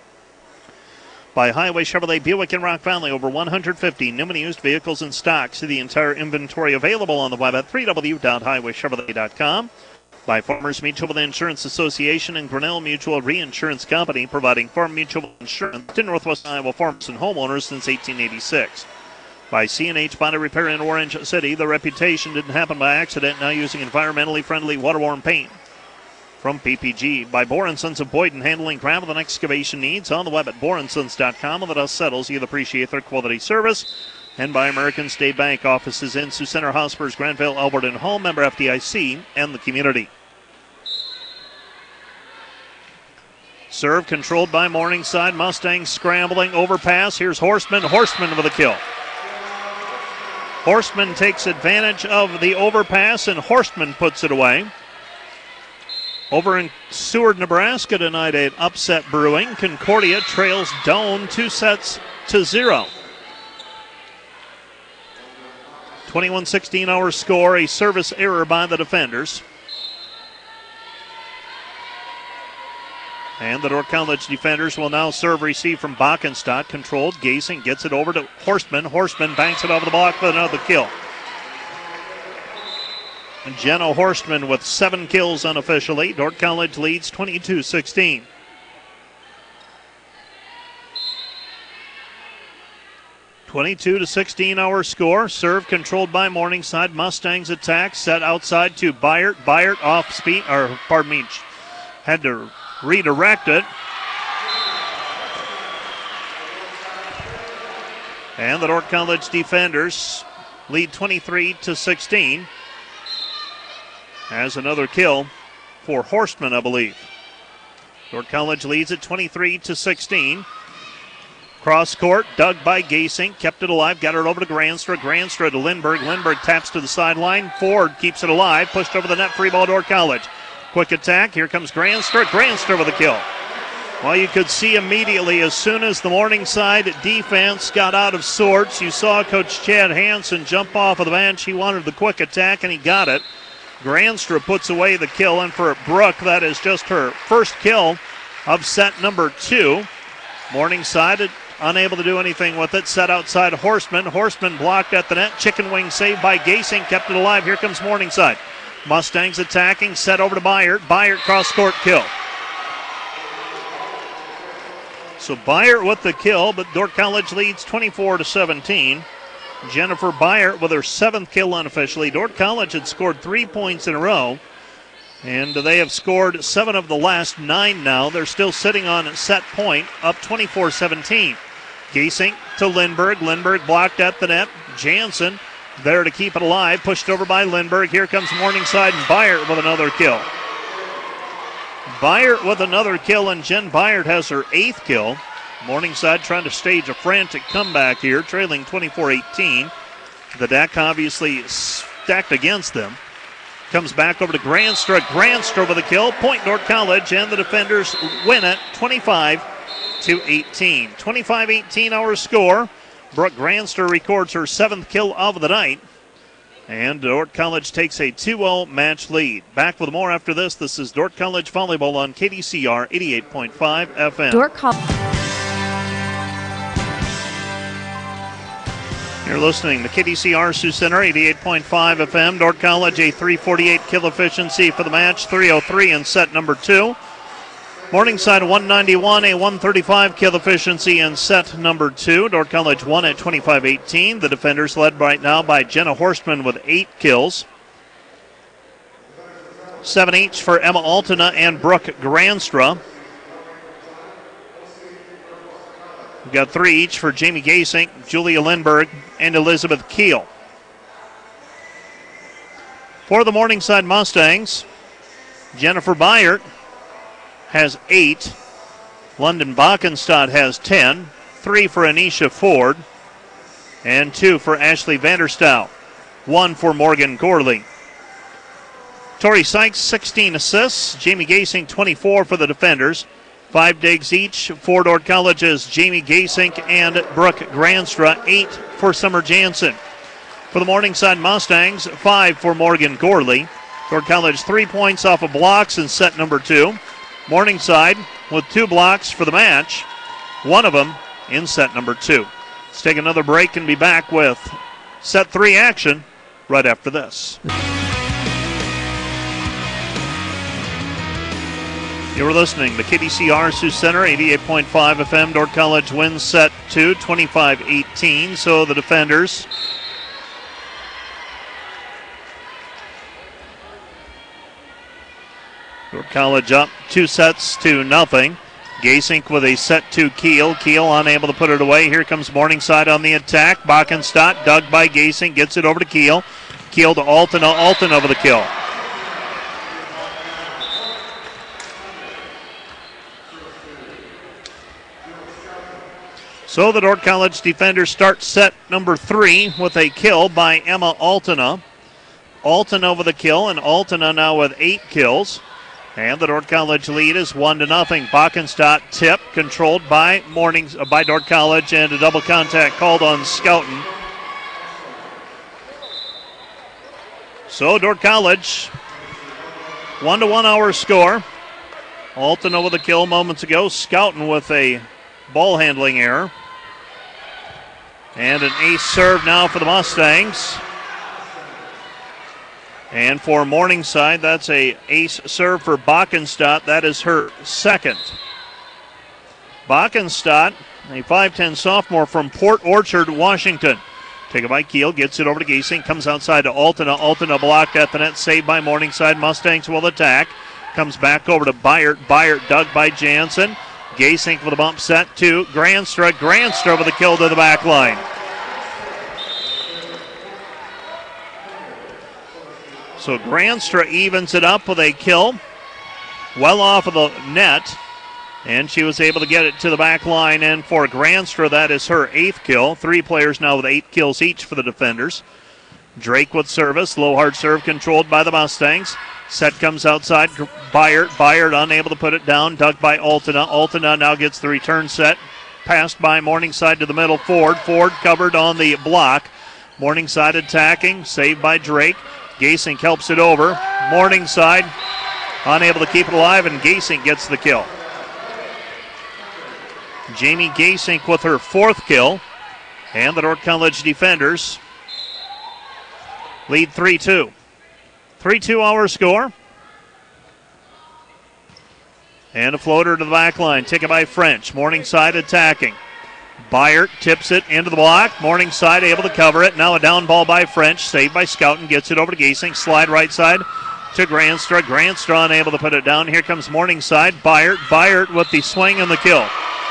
By Highway Chevrolet Buick in Rock Valley, over 150 new and used vehicles in stock. See the entire inventory available on the web at www.highwaychevrolet.com. By Farmers Mutual Insurance Association and Grinnell Mutual Reinsurance Company, providing farm mutual insurance to Northwest Iowa farmers and homeowners since 1886. By C&H Body Repair in Orange City, the reputation didn't happen by accident, now using environmentally friendly water-worn paint. From PPG, by Bohr & Sons of Boyden, handling gravel and excavation needs, on the web at bohrandsons.com. When the dust settles, you'll appreciate their quality service. And by American State Bank, offices in Sioux Center, Hospers, Granville, Albert, and Hall, member FDIC, and the community. Serve controlled by Morningside. Mustangs scrambling, overpass. Here's Horstman. Horstman with a kill. Horstman takes advantage of the overpass, and Horstman puts it away. Over in Seward, Nebraska tonight, an upset brewing. Concordia trails Doane 2-0. 21-16 our score, a service error by the defenders. And the Dordt College defenders will now serve receive from Backenstadt. Controlled. Gasing gets it over to Horstman. Horstman banks it over the block with another kill. And Jenna Horstman with 7 kills unofficially. Dordt College leads 22-16. (22-16) our score. Serve controlled by Morningside. Mustangs attack set outside to Byert. Byert off speed, or pardon me, had to redirect it. And the Dordt College defenders lead 23-16. Has another kill for Horstman, I believe. Dordt College leads at 23-16. Cross court, dug by Gasink, kept it alive, got it over to Granstra. Granstra to Lindberg. Lindberg taps to the sideline. Ford keeps it alive, pushed over the net, free ball, Dordt College. Quick attack, here comes Granstra. Granstra with a kill. Well, you could see immediately as soon as the Morningside defense got out of sorts, you saw Coach Chad Hansen jump off of the bench. He wanted the quick attack, and he got it. Granstra puts away the kill, and for Brooke, that is just her first kill of set number 2. Morningside unable to do anything with it. Set outside Horstman. Horstman blocked at the net. Chicken wing saved by Gasing. Kept it alive. Here comes Morningside. Mustangs attacking. Set over to Byert. Byert cross court kill. So Byert with the kill, but Dordt College leads 24-17. Jennifer Byert with her 7th kill unofficially. Dordt College had scored 3 points in a row, and they have scored 7 of the last 9 now. They're still sitting on set point, up 24-17. Gasink to Lindberg. Lindberg blocked at the net. Jansen there to keep it alive. Pushed over by Lindberg. Here comes Morningside, and Byert with another kill. Byert with another kill, and Jen Byert has her 8th kill. Morningside trying to stage a frantic comeback here, trailing 24-18. The deck obviously stacked against them. Comes back over to Granstra. Granstra with a kill. Point Dordt College, and the defenders win it 25-18. 25-18 our score. Brooke Granstra records her 7th kill of the night. And Dordt College takes a 2-0 match lead. Back with more after this. This is Dordt College Volleyball on KDCR 88.5 FM. Dordt College. You're listening to KDCR Sioux Center 88.5 FM. Dordt College a 348 kill efficiency for the match, 303 in set number 2. Morningside 191, a 135 kill efficiency in set number 2. Dordt College won at 25-18. The defenders led right now by Jenna Horstman with 8 kills. 7 each for Emma Altena and Brooke Granstra. We've got 3 each for Jamie Gasink, Julia Lindberg, and Elizabeth Keel. For the Morningside Mustangs, Jennifer Byert has 8. London Backenstadt has 10. 3 for Anisha Ford. And 2 for Ashley Vanderstouw. 1 for Morgan Gorley. Tori Sykes, 16 assists. Jamie Gasink, 24 for the defenders. 5 digs each for Dordt College's Jamie Gasink and Brooke Granstra. 8 for Summer Jansen. For the Morningside Mustangs, 5 for Morgan Gorley. Dordt College 3 points off of blocks in set number 2. Morningside with 2 blocks for the match, 1 of them in set number 2. Let's take another break and be back with set 3 action right after this. You're listening to KDCR Sioux Center 88.5 FM. Dordt College wins set 2, 25-18. So the defenders Dordt College up 2 sets to nothing. Gasink with a set 2 Keel. Keel unable to put it away. Here comes Morningside on the attack. Backenstadt dug by Gasink. Gets it over to Keel. Keel to Altena. Altena over the kill. So the Dordt College defenders start set number 3 with a kill by Emma Altena. Altena over the kill, and Altena now with 8 kills. And the Dordt College lead is 1-0. Backenstadt tip controlled by Dordt College, and a double contact called on Scouten. So Dordt College 1-1 our score. Altena with a kill moments ago. Scouten with a ball handling error. And an ace serve now for the Mustangs. And for Morningside, that's a ace serve for Backenstadt. That is her second. Backenstadt, a 5'10 sophomore from Port Orchard, Washington. Taken by Keel, gets it over to Gasink, comes outside to Altena. Altena blocked at the net, saved by Morningside. Mustangs will attack. Comes back over to Byert. Byert dug by Jansen. Gasink with a bump set to Granstra. Granstra with a kill to the back line. So Granstra evens it up with a kill well off of the net, and she was able to get it to the back line. And for Granstra, that is her 8th kill. 3 players now with 8 kills each for the defenders. Drake with service, low hard serve controlled by the Mustangs. Set comes outside, Byert unable to put it down, dug by Altena. Altena now gets the return set, passed by Morningside to the middle. Ford covered on the block. Morningside attacking, saved by Drake. Gasink helps it over. Morningside unable to keep it alive, and Gasink gets the kill. Jamie Gasink with her 4th kill, and the Dordt College defenders lead 3-2. 3-2 our score. And a floater to the back line, taken by French. Morningside attacking. Byert tips it into the block. Morningside able to cover it. Now a down ball by French. Saved by Scouten. Gets it over to Gasink. Slide right side to Granstra. Granstra unable to put it down. Here comes Morningside. Byert. Byert with the swing and the kill.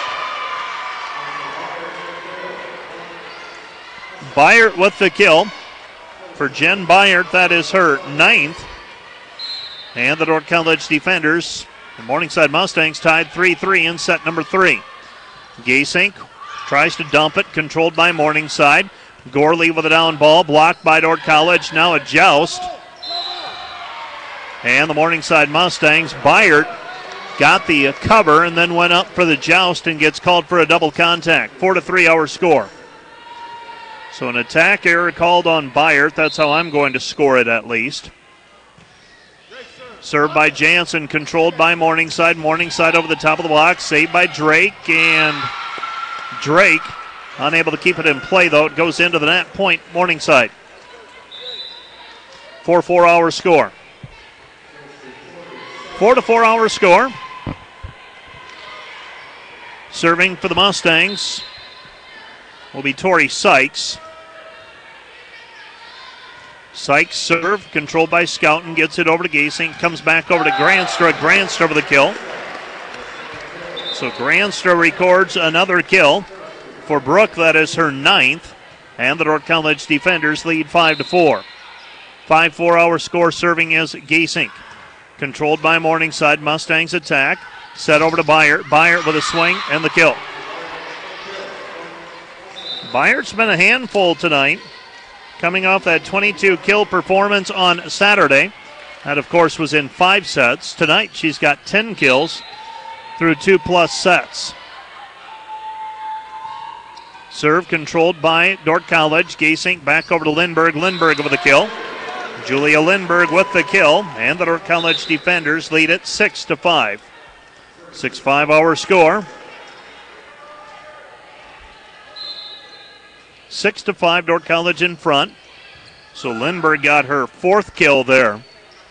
Byert with the kill. For Jen Byert, that is her 9th. And the Dordt College defenders, the Morningside Mustangs, tied 3-3 in set number 3. Gasink tries to dump it, controlled by Morningside. Gorley with a down ball, blocked by Dordt College. Now a joust. And the Morningside Mustangs, Byert got the cover and then went up for the joust and gets called for a double contact. 4-3 our score. So an attack error called on Byert. That's how I'm going to score it at least. Served by Jansen, controlled by Morningside. Morningside over the top of the block, saved by Drake, and Drake unable to keep it in play, though. It goes into the net. Point Morningside. 4-4 hour score. 4-4 hour score. Serving for the Mustangs will be Tori Sykes. Sykes serve, controlled by Scouten, gets it over to Gasing, comes back over to Granstra. Granstra with the kill. So Granstra records another kill. For Brooke, that is her 9th. And the Dordt College defenders lead 5-4. 5-4 hour score. Serving is Gasing. Controlled by Morningside. Mustangs attack. Set over to Byert. Byert with a swing and the kill. Byert's been a handful tonight, coming off that 22 kill performance on Saturday. That, of course, was in 5 sets. Tonight, she's got 10 kills through 2+ sets. Serve controlled by Dordt College. Gasink back over to Lindberg. Lindberg with a kill. Julia Lindberg with the kill. And the Dordt College defenders lead it 6-5. 6-5 hour score. 6-5, Dordt College in front. So Lindberg got her 4th kill there.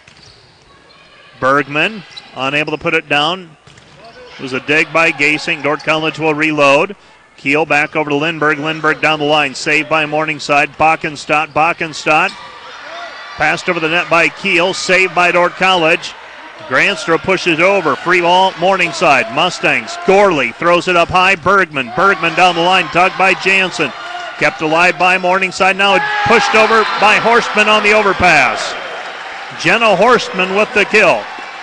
Bergman unable to put it down. It was a dig by Gasing. Dordt College will reload. Keel back over to Lindberg. Lindberg down the line. Saved by Morningside. Backenstadt. Backenstadt passed over the net by Keel. Saved by Dordt College. Granstra pushes over. Free ball, Morningside. Mustangs. Gorley throws it up high. Bergman. Bergman down the line. Tugged by Jansen. Kept alive by Morningside. Now pushed over by Horstman on the overpass. Jenna Horstman with the kill.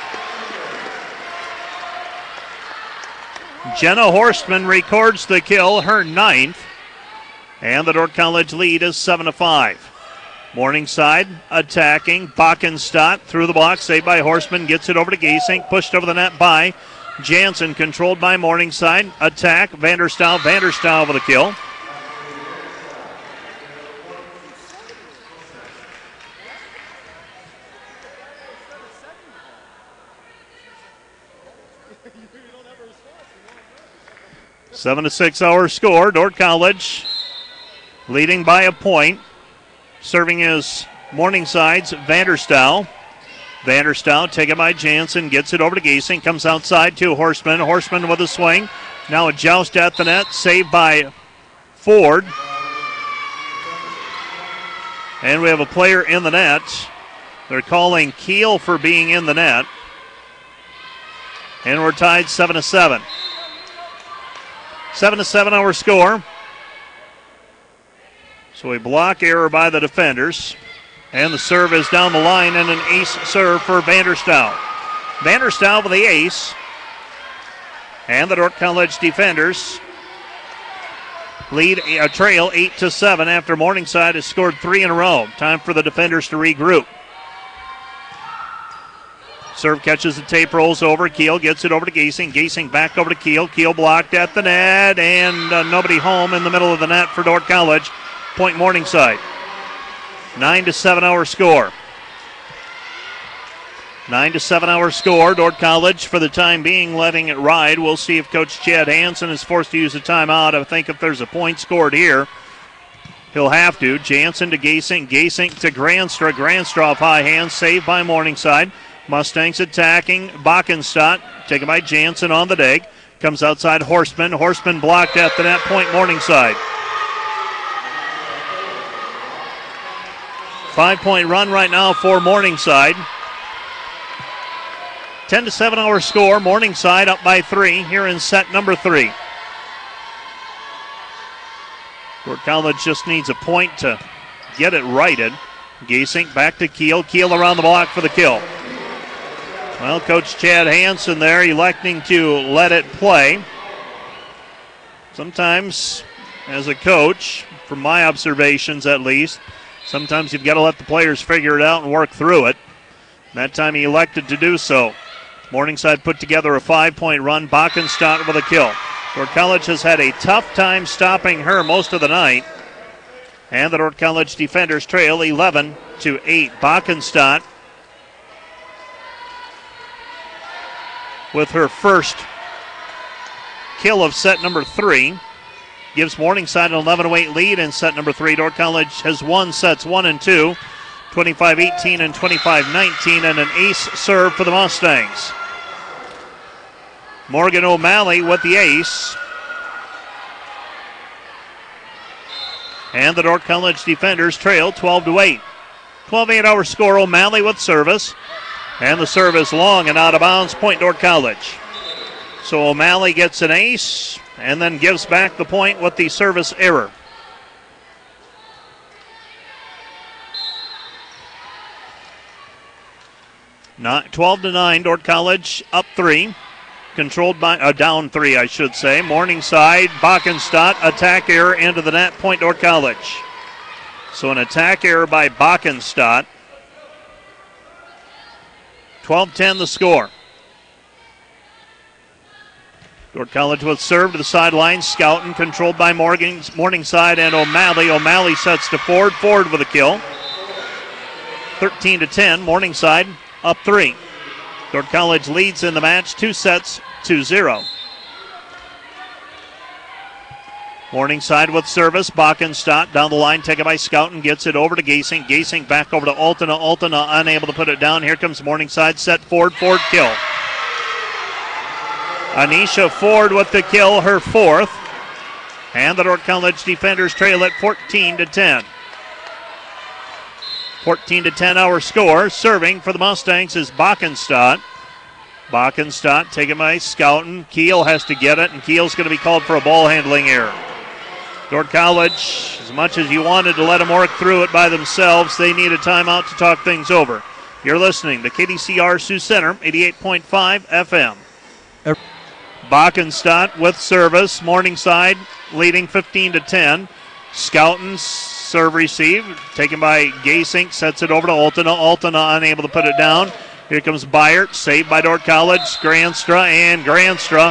Jenna Horstman records the kill, her 9th. And the Dordt College lead is 7-5. Morningside attacking. Backenstadt through the block. Saved by Horstman. Gets it over to Gasink. Pushed over the net by Jansen. Controlled by Morningside. Attack. Vanderstaal. Vanderstaal with a kill. Seven to 6 hour score. Dordt College leading by a point. Serving is Morningside's Vanderstaal. Vanderstaal taken by Jansen. Gets it over to Gasing. Comes outside to Horstman. Horstman with a swing. Now a joust at the net. Saved by Ford. And we have a player in the net. They're calling Keel for being in the net. And we're tied 7-7. 7-7 our score. So a block error by the defenders. And the serve is down the line and an ace serve for Vanderstaal. Vanderstaal with the ace. And the Dordt College defenders lead a trail 8-7 after Morningside has scored 3 in a row. Time for the defenders to regroup. Serve catches the tape, rolls over. Keel gets it over to Gasing. Gasing back over to Keel. Keel blocked at the net, and nobody home in the middle of the net for Dordt College. Point Morningside. 9-7 our score. 9-7 our score. Dordt College, for the time being, letting it ride. We'll see if Coach Chad Hansen is forced to use a timeout. I think if there's a point scored here, he'll have to. Jansen to Gasing. Gasing to Granstra. Granstra off high hands. Saved by Morningside. Mustangs attacking. Backenstadt, taken by Jansen on the dig. Comes outside Horstman. Horstman blocked at the net. Point Morningside. 5-point run right now for Morningside. 10-7 our score. Morningside up by 3 here in set number 3. Dordt College just needs a point to get it righted. Gasink back to Keel. Keel around the block for the kill. Well, Coach Chad Hansen there electing to let it play. Sometimes, as a coach, from my observations at least, sometimes you've got to let the players figure it out and work through it. That time he elected to do so. Morningside put together a 5-point run. Backenstadt with a kill. Dordt College has had a tough time stopping her most of the night. And the Dordt College defenders trail 11-8. Backenstadt with her first kill of set number 3 gives Morningside an 11-8 lead in set number 3. Dordt College has won sets 1 and 2, 25-18 and 25-19, and an ace serve for the Mustangs. Morgan O'Malley with the ace. And the Dordt College defenders trail 12-8. 12-8 our score. O'Malley with service. And the serve is long and out of bounds. Point Dordt College. So O'Malley gets an ace and then gives back the point with the service error. Not 12-9. Dordt College up 3. Controlled by, down 3, I should say. Morningside, Backenstadt, attack error into the net, point Dordt College. So an attack error by Backenstadt. 12-10 the score. Dordt College with serve to the sideline. Scouten controlled by Morningside and O'Malley. O'Malley sets to Ford. Ford with a kill. 13-10. Morningside up 3. Dordt College leads in the match 2-0. Morningside with service. Backenstadt down the line, taken by Scouten, gets it over to Gasing. Gasing back over to Altena. Altena unable to put it down. Here comes Morningside, set Ford. Ford kill. Anisha Ford with the kill, her 4th. And the Dordt College defenders trail at 14-10. 14-10 our score. Serving for the Mustangs is Backenstadt. Backenstadt taken by Scouten. Keel has to get it, and Keel's going to be called for a ball handling error. Dordt College, as much as you wanted to let them work through it by themselves, they need a timeout to talk things over. You're listening to KDCR Sioux Center, 88.5 FM. Backenstadt with service. Morningside leading 15-10. Scouten serve receive, taken by Gasink, sets it over to Altena. Altena unable to put it down. Here comes Byert, saved by Dordt College. Granstra, and Granstra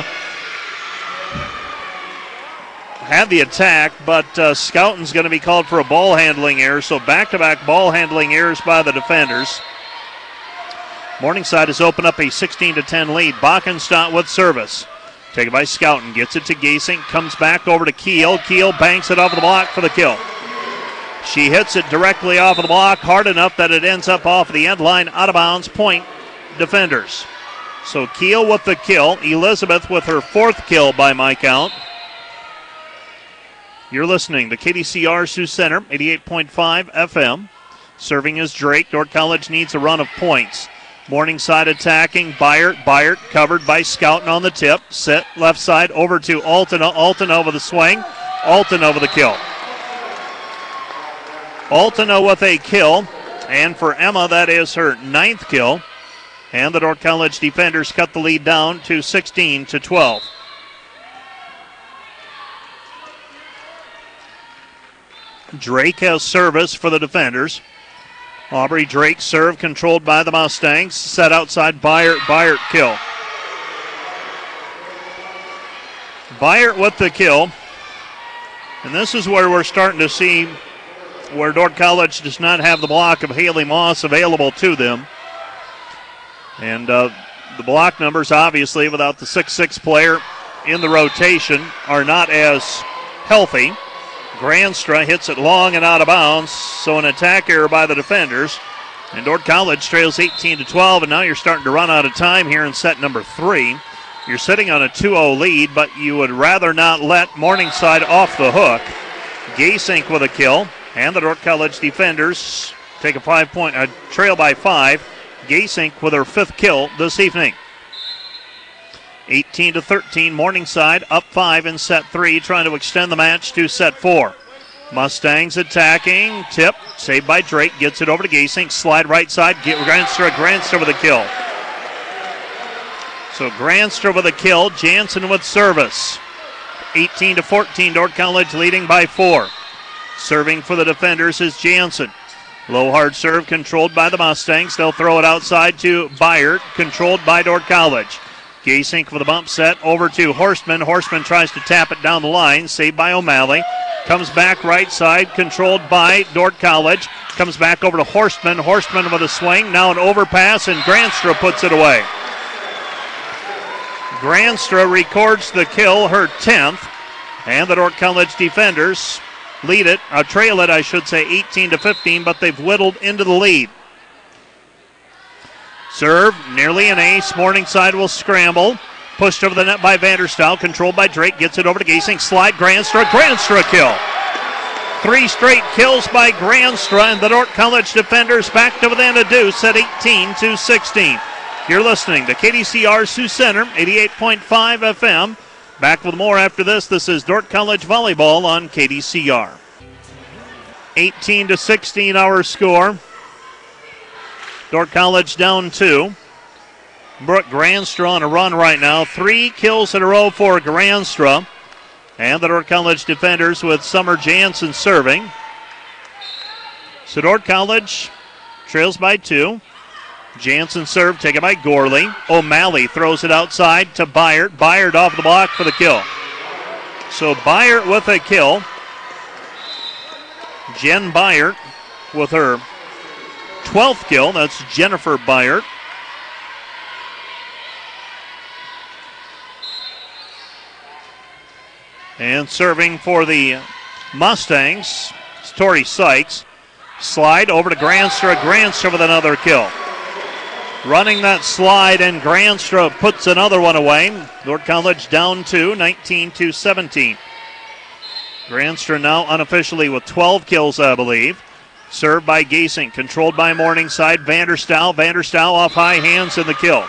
had the attack, but Scouten's going to be called for a ball handling error. So back-to-back ball handling errors by the defenders. Morningside has opened up a 16-10 lead. Backenstadt with service. Taken by Scouten, gets it to Gasink, comes back over to Keel. Keel banks it off the block for the kill. She hits it directly off of the block, hard enough that it ends up off the end line, out of bounds, point defenders. So Keel with the kill. Elizabeth with her 4th kill by my count. You're listening to KDCR Sioux Center, 88.5 FM. Serving is Drake. Dordt College needs a run of points. Morningside attacking. Byert covered by Scouten on the tip. Set left side over to Altena. Altena with a swing. Altena with a kill. Altena with a kill. And for Emma, that is her 9th kill. And the Dordt College defenders cut the lead down to 16-12. Drake has service for the defenders. Aubrey Drake serve controlled by the Mustangs. Set outside Byert. Byert kill. Byert with the kill. And this is where we're starting to see where Dordt College does not have the block of Haley Moss available to them. And the block numbers, obviously, without the 6'6 player in the rotation, are not as healthy. Granstra hits it long and out of bounds, so an attack error by the defenders. And Dordt College trails 18-12, and now you're starting to run out of time here in set number 3. You're sitting on a 2-0 lead, but you would rather not let Morningside off the hook. Gasink with a kill, and the Dordt College defenders take a trail by 5. Gasink with her 5th kill this evening. 18-13, Morningside up 5 in set 3, trying to extend the match to set 4. Mustangs attacking, tip, saved by Drake, gets it over to Gasink, slide right side, get Granstra with a kill. So Granstra with a kill, Jansen with service. 18-14, Dordt College leading by 4. Serving for the defenders is Jansen. Low hard serve controlled by the Mustangs. They'll throw it outside to Byert, controlled by Dordt College. Gasink with a bump set over to Horstman. Horstman tries to tap it down the line. Saved by O'Malley. Comes back right side, controlled by Dordt College. Comes back over to Horstman. Horstman with a swing. Now an overpass, and Granstra puts it away. Granstra records the kill, her 10th. And the Dordt College defenders trail it, 18-15, but they've whittled into the lead. Serve, nearly an ace. Morningside will scramble. Pushed over the net by Vanderstaal. Controlled by Drake. Gets it over to Gasink. Slide, Granstra. Granstra kill. 3 straight kills by Granstra, and the Dordt College defenders back to within a deuce at 18-16. You're listening to KDCR Sioux Center, 88.5 FM. Back with more after this. This is Dordt College Volleyball on KDCR. 18-16 our score. Dordt College down 2. Brooke Granstra on a run right now. 3 kills in a row for Granstra. And the Dordt College defenders with Summer Jansen serving. So Dordt College trails by 2. Jansen serve taken by Gorley. O'Malley throws it outside to Byard. Byard off the block for the kill. So Byard with a kill. Jen Byard with her 12th kill. That's Jennifer Byard. And serving for the Mustangs, it's Tori Sykes. Slide over to Granstra. Granstra with another kill. Running that slide, and Granstra puts another one away. Dordt College down 2, 19-17. Granstra now unofficially with 12 kills, I believe. Served by Gasink, controlled by Morningside. Vanderstaal. Vanderstaal off high hands in the kill.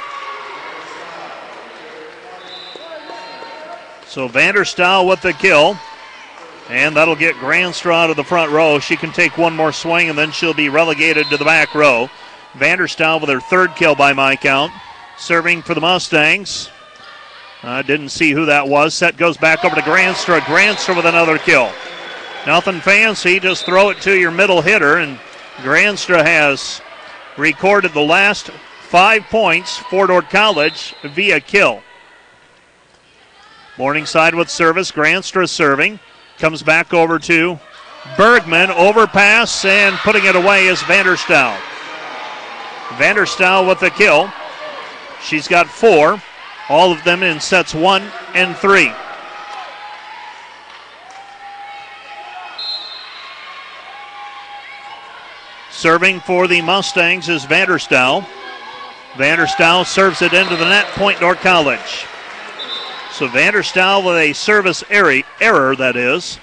So Vanderstaal with the kill. And that'll get Granstra out of the front row. She can take one more swing, and then she'll be relegated to the back row. Vanderstaal with her 3rd kill by my count. Serving for the Mustangs. I didn't see who that was. Set goes back over to Granstra. Granstra with another kill. Nothing fancy, just throw it to your middle hitter, and Granstra has recorded the last 5 points for Dordt College via kill. Morningside with service. Granstra serving. Comes back over to Bergman. Overpass, and putting it away is Vanderstaal. Vanderstaal with the kill. She's got 4. All of them in sets 1 and 3. Serving for the Mustangs is Vanderstaal. Vanderstaal serves it into the net. Point Dordt College. So Vanderstaal with a service error, that is.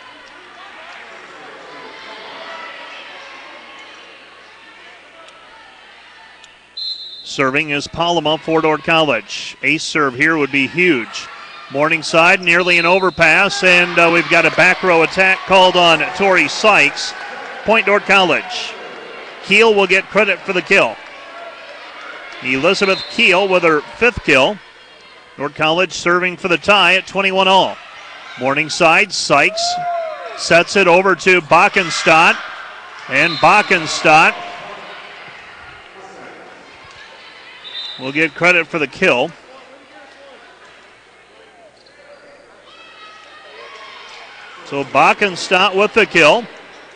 Serving is Palama for Dordt College. Ace serve here would be huge. Morningside, nearly an overpass, and we've got a back row attack called on Tori Sykes. Point Dordt College. Keel will get credit for the kill. Elizabeth Keel with her 5th kill. Dordt College serving for the tie at 21 all. Morningside, Sykes sets it over to Backenstadt, and Backenstadt will get credit for the kill. So Backenstadt with the kill.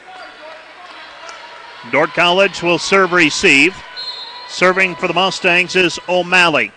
Dordt College will serve receive. Serving for the Mustangs is O'Malley.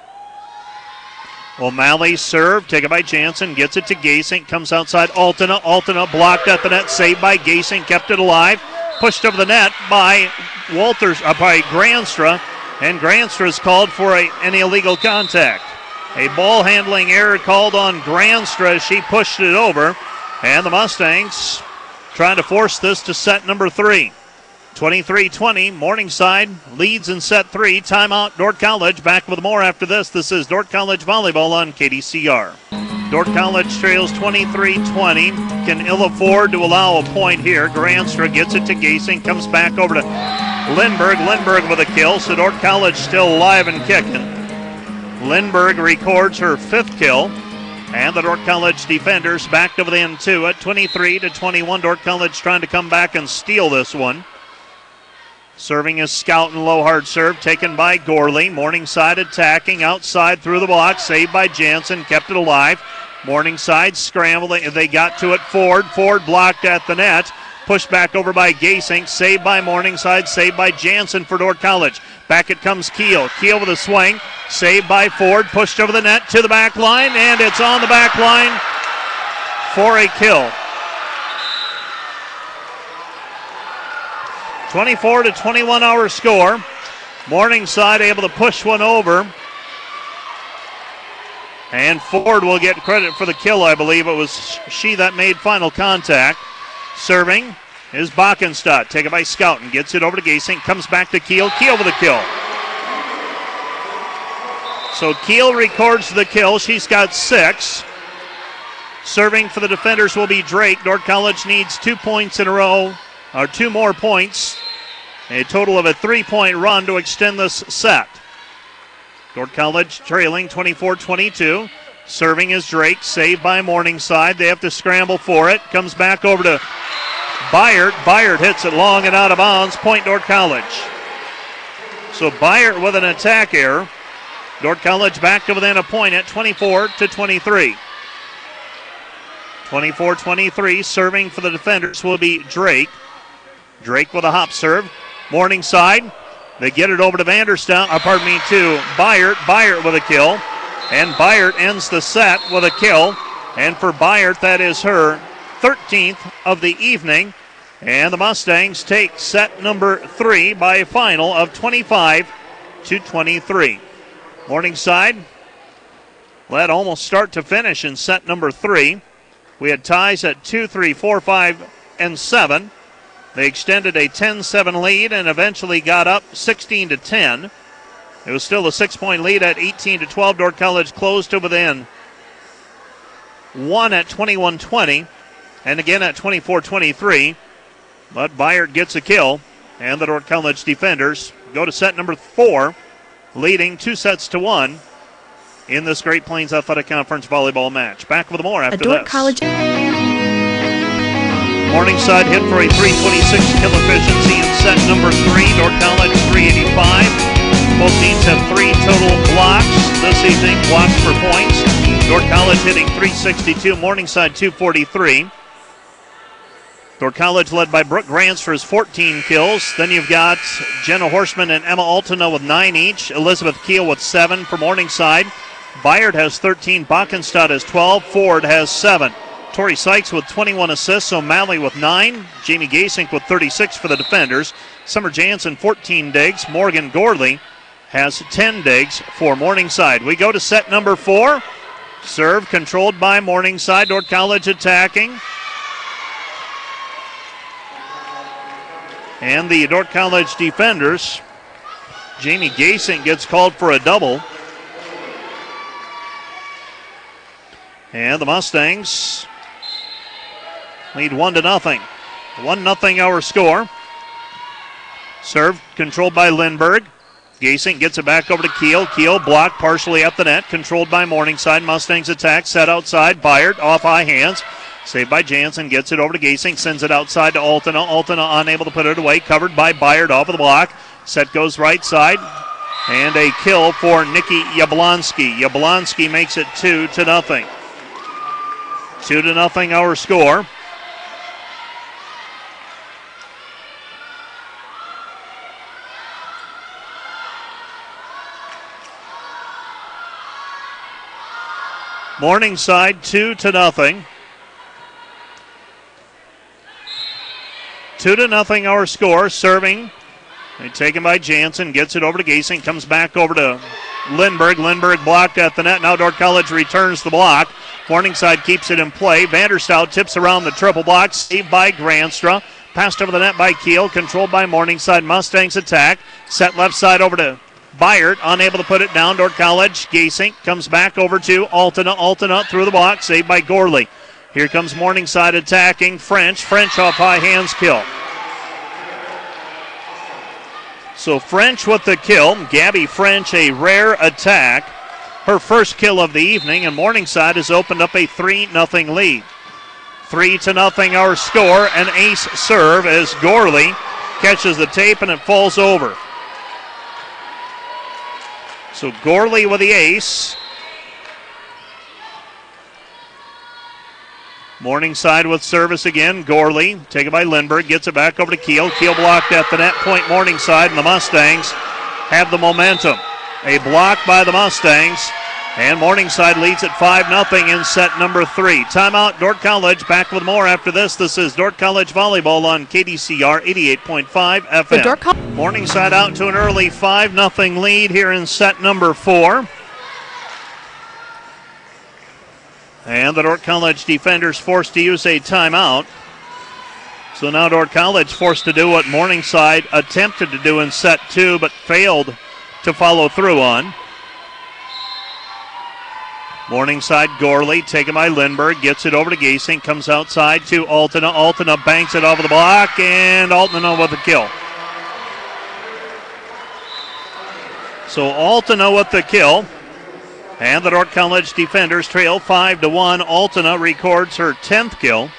O'Malley's serve, taken by Jansen, gets it to Gasink, comes outside Altena. Altena blocked at the net, saved by Gasink, kept it alive. Pushed over the net by by Granstra, and Granstra is called for an illegal contact. A ball handling error called on Granstra as she pushed it over, and the Mustangs trying to force this to set number 3. 23-20, Morningside leads in set 3. Timeout, Dordt College. Back with more after this. This is Dordt College Volleyball on KDCR. Dordt College trails 23-20. Can ill afford to allow a point here. Granstra gets it to Gasink. Comes back over to Lindberg. Lindberg with a kill. So Dordt College still alive and kicking. Lindberg records her 5th kill. And the Dordt College defenders back to within 2 at 23-21. Dordt College trying to come back and steal this one. Serving is Scout and low hard serve taken by Gorley. Morningside attacking outside through the block. Saved by Jansen. Kept it alive. Morningside scrambling. They got to it. Ford. Ford blocked at the net. Pushed back over by Gasink. Saved by Morningside. Saved by Jansen for Dordt College. Back it comes Keel. Keel with a swing. Saved by Ford. Pushed over the net to the back line. And it's on the back line for a kill. 24-21 our score. Morningside able to push one over. And Ford will get credit for the kill, I believe. It was she that made final contact. Serving is Backenstadt. Taken by Scouten. Gets it over to Gasink. Comes back to Keel. Keel with a kill. So Keel records the kill. She's got 6. Serving for the defenders will be Drake. Dordt College needs 2 points in a row. Or 2 more points. A total of a 3-point run to extend this set. Dordt College trailing 24-22. Serving is Drake. Saved by Morningside. They have to scramble for it. Comes back over to Byard. Byard hits it long and out of bounds. Point Dordt College. So Byard with an attack error. Dordt College back to within a point at 24-23. 24-23. Serving for the defenders will be Drake. Drake with a hop serve. Morningside. They get it over to Vanderstown. To Byard. Byard with a kill. And Byard ends the set with a kill. And for Byard, that is her 13th of the evening. And the Mustangs take set number 3 by a final of 25-23. Morningside led almost start to finish in set number 3. We had ties at 2, 3, 4, 5, and 7. They extended a 10-7 lead and eventually got up 16-10. It was still a 6-point lead at 18-12. Dordt College closed to within 1 at 21-20 and again at 24-23. But Byard gets a kill, and the Dordt College defenders go to set number 4, leading 2-1 in this Great Plains Athletic Conference volleyball match. Back with more after Dordt this. College. Morningside hit for a 326 kill efficiency in set number 3. Dordt College 385. Both teams have 3 total blocks this evening, blocks for points. Dordt College hitting 362, Morningside 243. Dordt College led by Brooke Grants for his 14 kills. Then you've got Jenna Horseman and Emma Altena with 9 each. Elizabeth Keel with 7 for Morningside. Byard has 13. Backenstadt has 12. Ford has 7. Tori Sykes with 21 assists. O'Malley with 9. Jamie Gasink with 36 for the defenders. Summer Jansen 14 digs. Morgan Gorley has 10 digs for Morningside. We go to set number 4. Serve controlled by Morningside. Dordt College attacking. And the Dordt College defenders, Jamie Gasink gets called for a double. And the Mustangs lead 1-0. 1-0 our score. Serve controlled by Lindberg. Gasink gets it back over to Keel. Keel blocked partially at the net. Controlled by Morningside. Mustangs attack. Set outside. Byard off high hands. Saved by Jansen. Gets it over to Gasink. Sends it outside to Altena. Altena unable to put it away. Covered by Byard off of the block. Set goes right side. And a kill for Nikki Yablonsky. Yablonsky makes it 2-0. 2-0 our score. Morningside 2-0. 2-0 our score. Serving. Taken by Jansen. Gets it over to Gasink. Comes back over to Lindberg. Lindberg blocked at the net. Now Dordt College returns the block. Morningside keeps it in play. Vanderstout tips around the triple block. Saved by Granstra. Passed over the net by Keel. Controlled by Morningside. Mustangs attack. Set left side over to Byard. Unable to put it down. Dordt College. Gasink comes back over to Altena. Altena through the block. Saved by Gorley. Here comes Morningside attacking. French. French off high hands kill. So French with the kill. Gabby French, a rare attack. Her first kill of the evening, and Morningside has opened up a 3-0 lead. 3-0 our score. An ace serve as Gorley catches the tape and it falls over. So Gorley with the ace. Morningside with service again. Gorley, taken by Lindbergh, gets it back over to Keel. Keel blocked at the net point. Morningside, and the Mustangs have the momentum. A block by the Mustangs, and Morningside leads at 5-0 in set number 3. Timeout, Dordt College. Back with more after this. This is Dordt College Volleyball on KDCR 88.5 FM. Morningside out to an early 5-0 lead here in set number 4. And the Dordt College defenders forced to use a timeout. So now Dordt College forced to do what Morningside attempted to do in set 2 but failed to follow through on. Morningside Gorley, taken by Lindbergh, gets it over to Gasing, comes outside to Altena. Altena banks it over the block, and Altena with the kill. So Altena with the kill. And the Dordt College defenders trail 5-1. Altena records her 10th kill.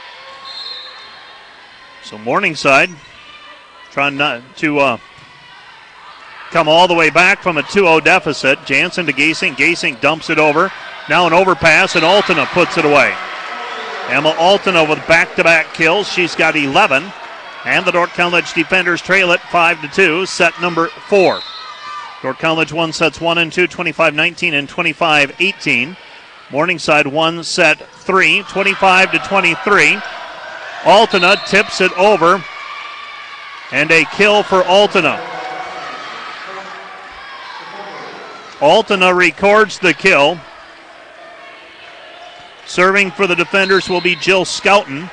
So Morningside trying not to come all the way back from a 2-0 deficit. Jansen to Gasing. Gasing dumps it over. Now an overpass, and Altena puts it away. Emma Altena with back-to-back kills. She's got 11. And the Dordt College defenders trail it 5-2. Set number 4. Dordt College won sets 1 and 2, 25-19 and 25-18. Morningside won set 3, 25-23. Altena tips it over, and a kill for Altena. Altena records the kill. Serving for the defenders will be Jill Scouten.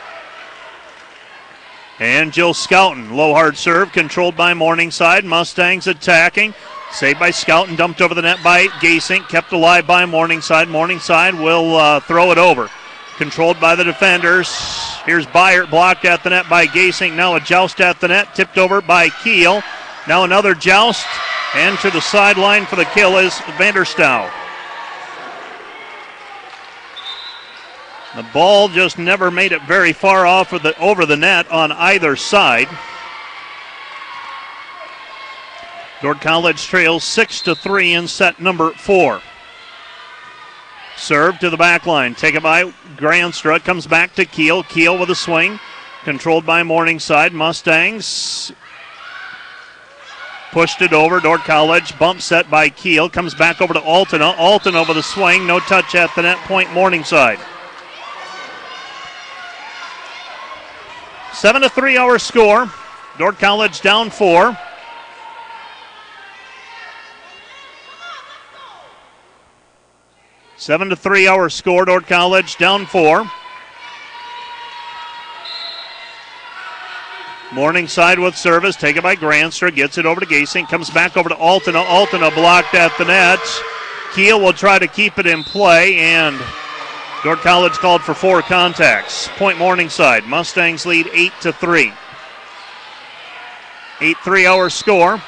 And Jill Scouten, low hard serve, controlled by Morningside. Mustangs attacking. Saved by Scouten, dumped over the net by Gasing, kept alive by Morningside. Morningside will throw it over. Controlled by the defenders. Here's Byert, blocked at the net by Gasing. Now a joust at the net, tipped over by Keel. Now another joust, and to the sideline for the kill is Vanderstouw. The ball just never made it very far off of over the net on either side. Dordt College trails 6-3 in set number 4. Serve to the back line, taken by Granstra, comes back to Keel. Keel with a swing, controlled by Morningside. Mustangs pushed it over. Dordt College, bump set by Keel, comes back over to Altena. Altena with a swing, no touch at the net point, Morningside. 7-3 our score. Dordt College down 4. 7-3 our score. Dordt College down 4. Morningside with service, taken by Granstra, gets it over to Gasing, comes back over to Altena. Altena blocked at the net. Keel will try to keep it in play, and Dordt College called for 4 contacts. Point Morningside. Mustangs lead 8-3. 8-3 our score.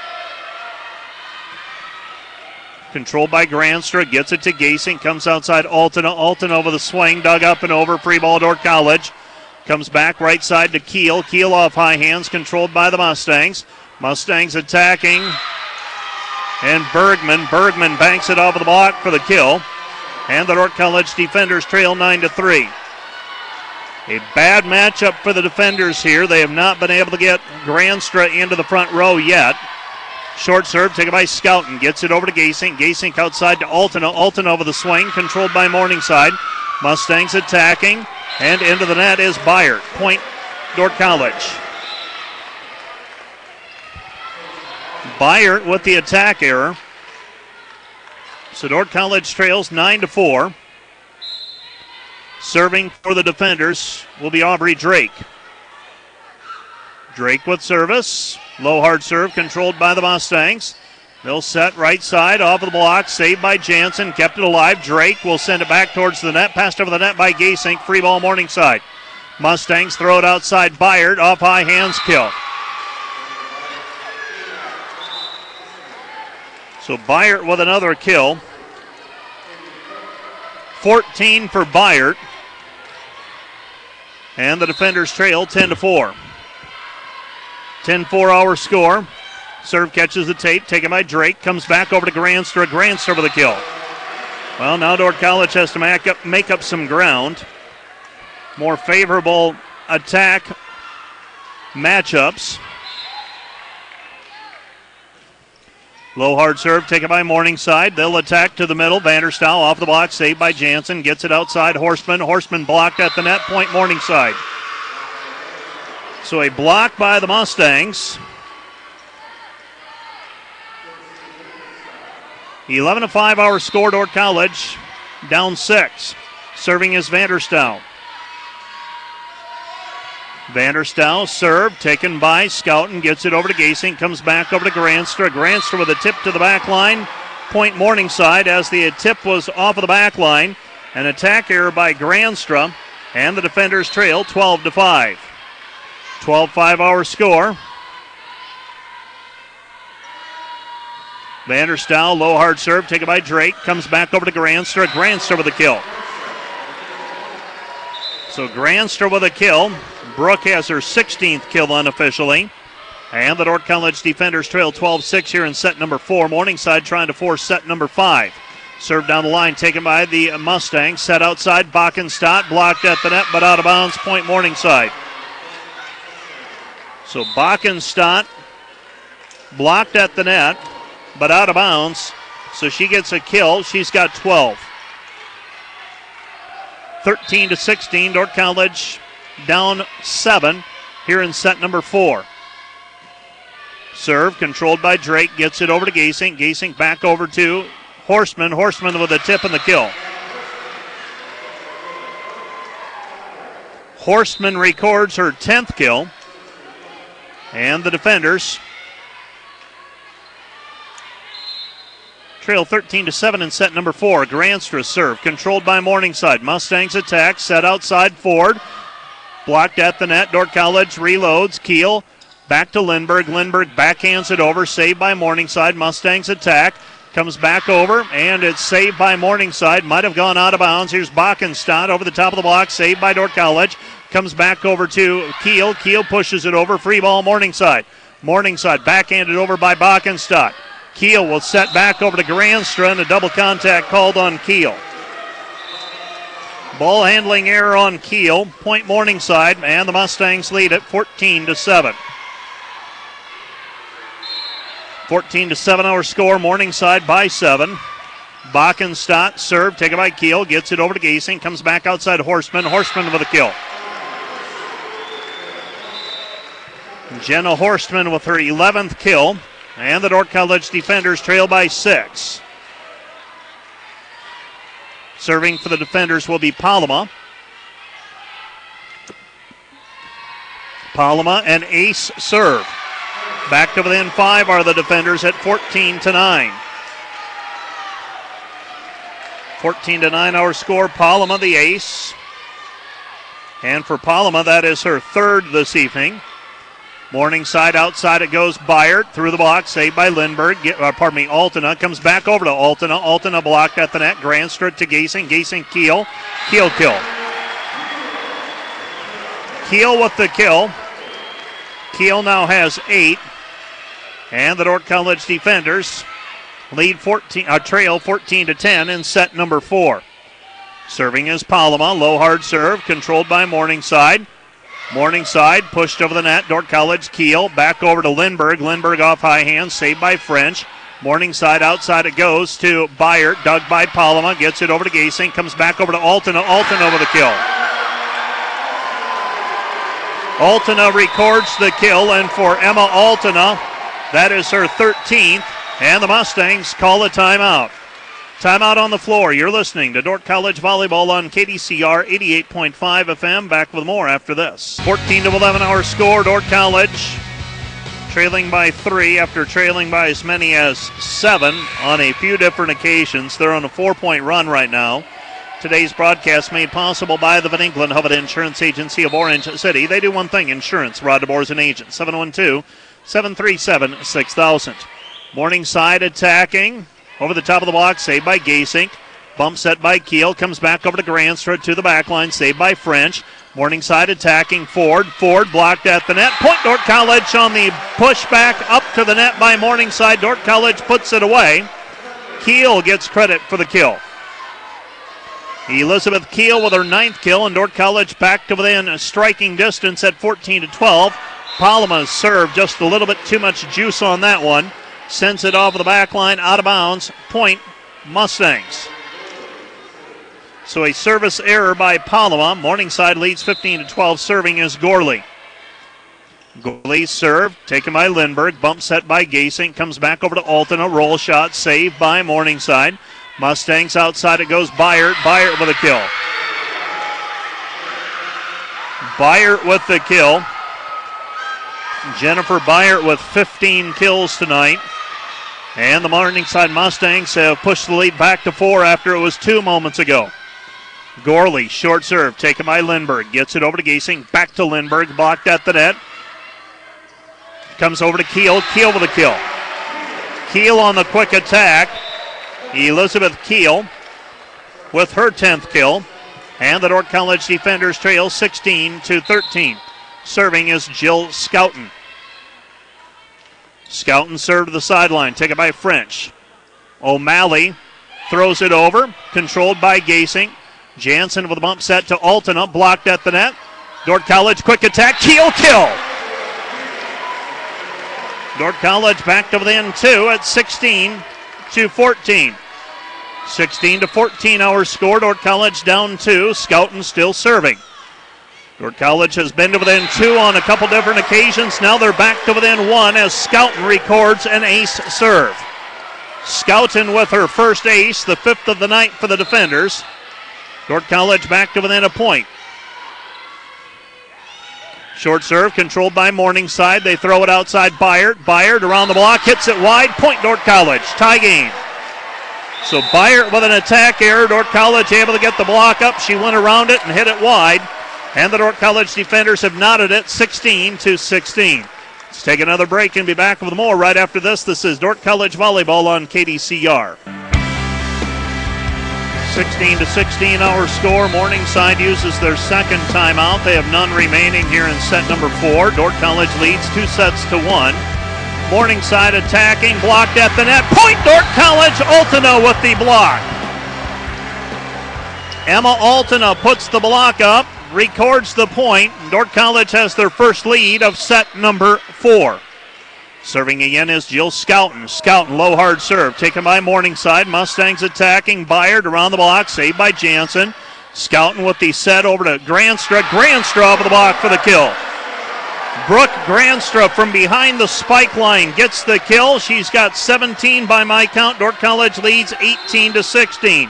Controlled by Granstra, gets it to Gasing, comes outside Altena. Altena with a swing, dug up and over, free ball Dordt College. Comes back right side to Keel. Keel off high hands, controlled by the Mustangs. Mustangs attacking. And Bergman banks it off of the block for the kill. And the Dordt College defenders trail 9-3. A bad matchup for the defenders here. They have not been able to get Granstra into the front row yet. Short serve taken by Scouten. Gets it over to Gasing. Gasing outside to Altena. Altena over the swing, controlled by Morningside. Mustangs attacking. And into the net is Byert. Point Dordt College. Byert with the attack error. So Dordt College trails 9-4. Serving for the defenders will be Aubrey Drake. Drake with service. Low hard serve controlled by the Mustangs. They'll set right side off of the block. Saved by Jansen. Kept it alive. Drake will send it back towards the net. Passed over the net by Gasink. Free ball Morningside. Mustangs throw it outside. Byert off high hands kill. So Byert with another kill. 14 for Byert. And the defenders trail 10-4. 10-4 our score. Serve catches the tape, taken by Drake, comes back over to Granstra. Granstra with a kill. Well, now Dordt College has to make up some ground. More favorable attack matchups. Low hard serve taken by Morningside. They'll attack to the middle. Vanderstaal off the block, saved by Jansen. Gets it outside Horstman. Horstman blocked at the net. Point Morningside. So a block by the Mustangs. 11-5 our score. Dordt College down 6. Serving is Vanderstaal. Vanderstaal serve taken by Scouten, gets it over to Gasing, comes back over to Granstra. Granstra with a tip to the back line. Point Morningside as the tip was off of the back line. An attack error by Granstra, and the defenders trail 12-5. 12-5 our score. Vanderstaal, low hard serve taken by Drake, comes back over to Granstra. Granstra with a kill. So Granstra with a kill. Brooke has her 16th kill unofficially. And the Dordt College defenders trail 12-6 here in set number 4. Morningside trying to force set number 5. Serve down the line taken by the Mustangs. Set outside, Backenstadt blocked at the net but out of bounds. Point Morningside. So Backenstadt blocked at the net but out of bounds. So she gets a kill. She's got 12. 13-16, Dordt College down 7 here in set number 4. Serve controlled by Drake, gets it over to Gasing. Gasing back over to Horstman. Horstman with a tip and the kill. Horstman records her 10th kill. And the defenders trail 13-7 in set number 4. Granstra serve controlled by Morningside. Mustangs attack, set outside Ford. Blocked at the net. Dordt College reloads. Keel back to Lindbergh. Lindbergh backhands it over. Saved by Morningside. Mustangs attack. Comes back over, and it's saved by Morningside. Might have gone out of bounds. Here's Backenstadt over the top of the block. Saved by Dordt College. Comes back over to Keel. Keel pushes it over. Free ball Morningside. Morningside backhanded over by Backenstadt. Keel will set back over to Granstra, and a double contact called on Keel. Ball handling error on Keel. Point Morningside, and the Mustangs lead it 14-7. 14-7 our score. Morningside by 7. Backenstadt serve taken by Keel. Gets it over to Gasing. Comes back outside Horstman. Horstman with a kill. Jenna Horstman with her 11th kill. And the Dordt College defenders trail by 6. Serving for the defenders will be Palama. Palama, an ace serve. Back to within 5 are the defenders at 14-9. 14-9 our score. Palama the ace. And for Palama, that is her 3rd this evening. Morningside outside it goes. Byert through the block, saved by Lindbergh. Altena comes back over to Altena. Altena blocked at the net. Granstra to Gasing. Gasing Keel. Keel kill. Keel with the kill. Keel now has 8. And the Dordt College defenders lead trail 14-10 in set number 4. Serving is Palama. Low hard serve controlled by Morningside. Morningside pushed over the net. Dordt College Keel back over to Lindbergh. Lindbergh off high hand, saved by French. Morningside outside it goes to Byert, dug by Palama, gets it over to Gasing, comes back over to Altena. Altena with a kill. Altena records the kill, and for Emma Altena, that is her 13th, and the Mustangs call a timeout. Timeout on the floor. You're listening to Dordt College Volleyball on KDCR 88.5 FM. Back with more after this. 14-11 our score. Dordt College trailing by 3 after trailing by as many as 7 on a few different occasions. They're on a 4-point run right now. Today's broadcast made possible by the Van Engelen Hoved Insurance Agency of Orange City. They do one thing, insurance. Rod DeBoer is an agent. 712-737-6000. Morningside attacking. Over the top of the block, saved by Gasink. Bump set by Keel. Comes back over to Granstra to the back line, saved by French. Morningside attacking Ford. Ford blocked at the net. Point Dordt College on the pushback up to the net by Morningside. Dordt College puts it away. Keel gets credit for the kill. Elizabeth Keel with her 9th kill, and Dordt College back to within striking distance at 14-12. Palma's serve, just a little bit too much juice on that one. Sends it off the back line, out of bounds. Point Mustangs. So a service error by Palma. Morningside leads 15-12. Serving is Gorley. Gorley's serve taken by Lindbergh. Bump set by Gasink. Comes back over to Alton. A roll shot saved by Morningside. Mustangs outside it goes Byert. Byert with a kill. Byert with the kill. Jennifer Byert with 15 kills tonight. And the Morningside Mustangs have pushed the lead back to 4 after it was 2 moments ago. Gorley, short serve, taken by Lindbergh. Gets it over to Gasink. Back to Lindbergh, blocked at the net. Comes over to Keel. Keel with a kill. Keel on the quick attack. Elizabeth Keel with her 10th kill. And the Dordt College defenders trail 16-13. Serving is Jill Scouten. Scouten served to the sideline, taken by French. O'Malley throws it over, controlled by Gasink. Jansen with a bump set to Alton, blocked at the net. Dordt College quick attack, Keel kill. Dordt College back to within 2 at 16-14. 16-14 our score. Dordt College down 2. Scouten still serving. Dordt College has been to within 2 on a couple different occasions. Now they're back to within 1 as Scouten records an ace serve. Scouten with her first ace, the 5th of the night for the defenders. Dordt College back to within a point. Short serve controlled by Morningside. They throw it outside Byert. Byert around the block, hits it wide. Point Dordt College. Tie game. So Byert with an attack error. Dordt College able to get the block up. She went around it and hit it wide. And the Dordt College defenders have knotted it 16-16. Let's take another break and be back with more right after this. This is Dordt College Volleyball on KDCR. 16-16 our score. Morningside uses their second timeout. They have none remaining here in set number 4. Dordt College leads 2-1. Morningside attacking, blocked at the net. Point Dordt College. Altena with the block. Emma Altena puts the block up, records the point. Dordt College has their first lead of set number 4. Serving again is Jill Scouten. Scouten, low hard serve, taken by Morningside. Mustangs attacking. Byert around the block, saved by Jansen. Scouten with the set over to Granstra. Granstra over the block for the kill. Brooke Granstra from behind the spike line gets the kill. She's got 17 by my count. Dordt College leads 18-16.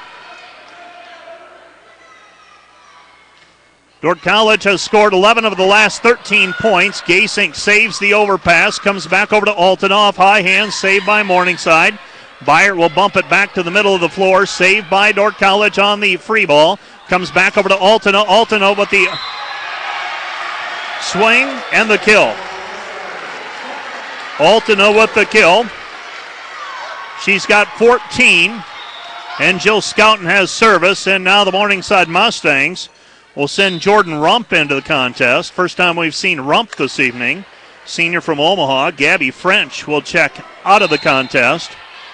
Dordt College has scored 11 of the last 13 points. Gasink saves the overpass, comes back over to Alton off high hand, saved by Morningside. Byert will bump it back to the middle of the floor, saved by Dordt College on the free ball. Comes back over to Altena. Altena with the swing and the kill. Altena with the kill. She's got 14, and Jill Scouten has service, and now the Morningside Mustangs will send Jordan Rump into the contest. First time we've seen Rump this evening. Senior from Omaha, Gabby French will check out of the contest.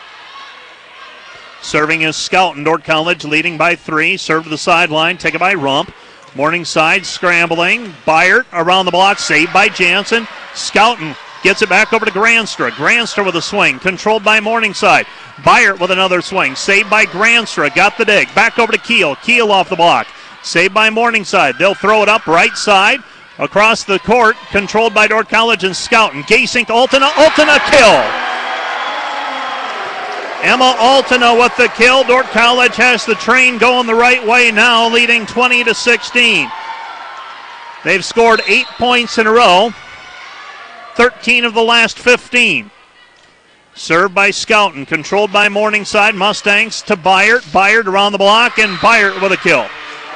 Serving is Scouten. Dordt College leading by 3. Serve to the sideline, taken by Rump. Morningside scrambling. Byert around the block, saved by Jansen. Scouten gets it back over to Granstra. Granstra with a swing, controlled by Morningside. Byert with another swing, saved by Granstra. Got the dig. Back over to Keel. Keel off the block. Saved by Morningside. They'll throw it up right side across the court, controlled by Dordt College and Scouten. Gasink, Altena. Altena kill. Emma Altena with the kill. Dordt College has the train going the right way now, leading 20-16. They've scored 8 points in a row, 13 of the last 15. Served by Scouten, controlled by Morningside. Mustangs to Byert. Byert around the block, and Byert with a kill.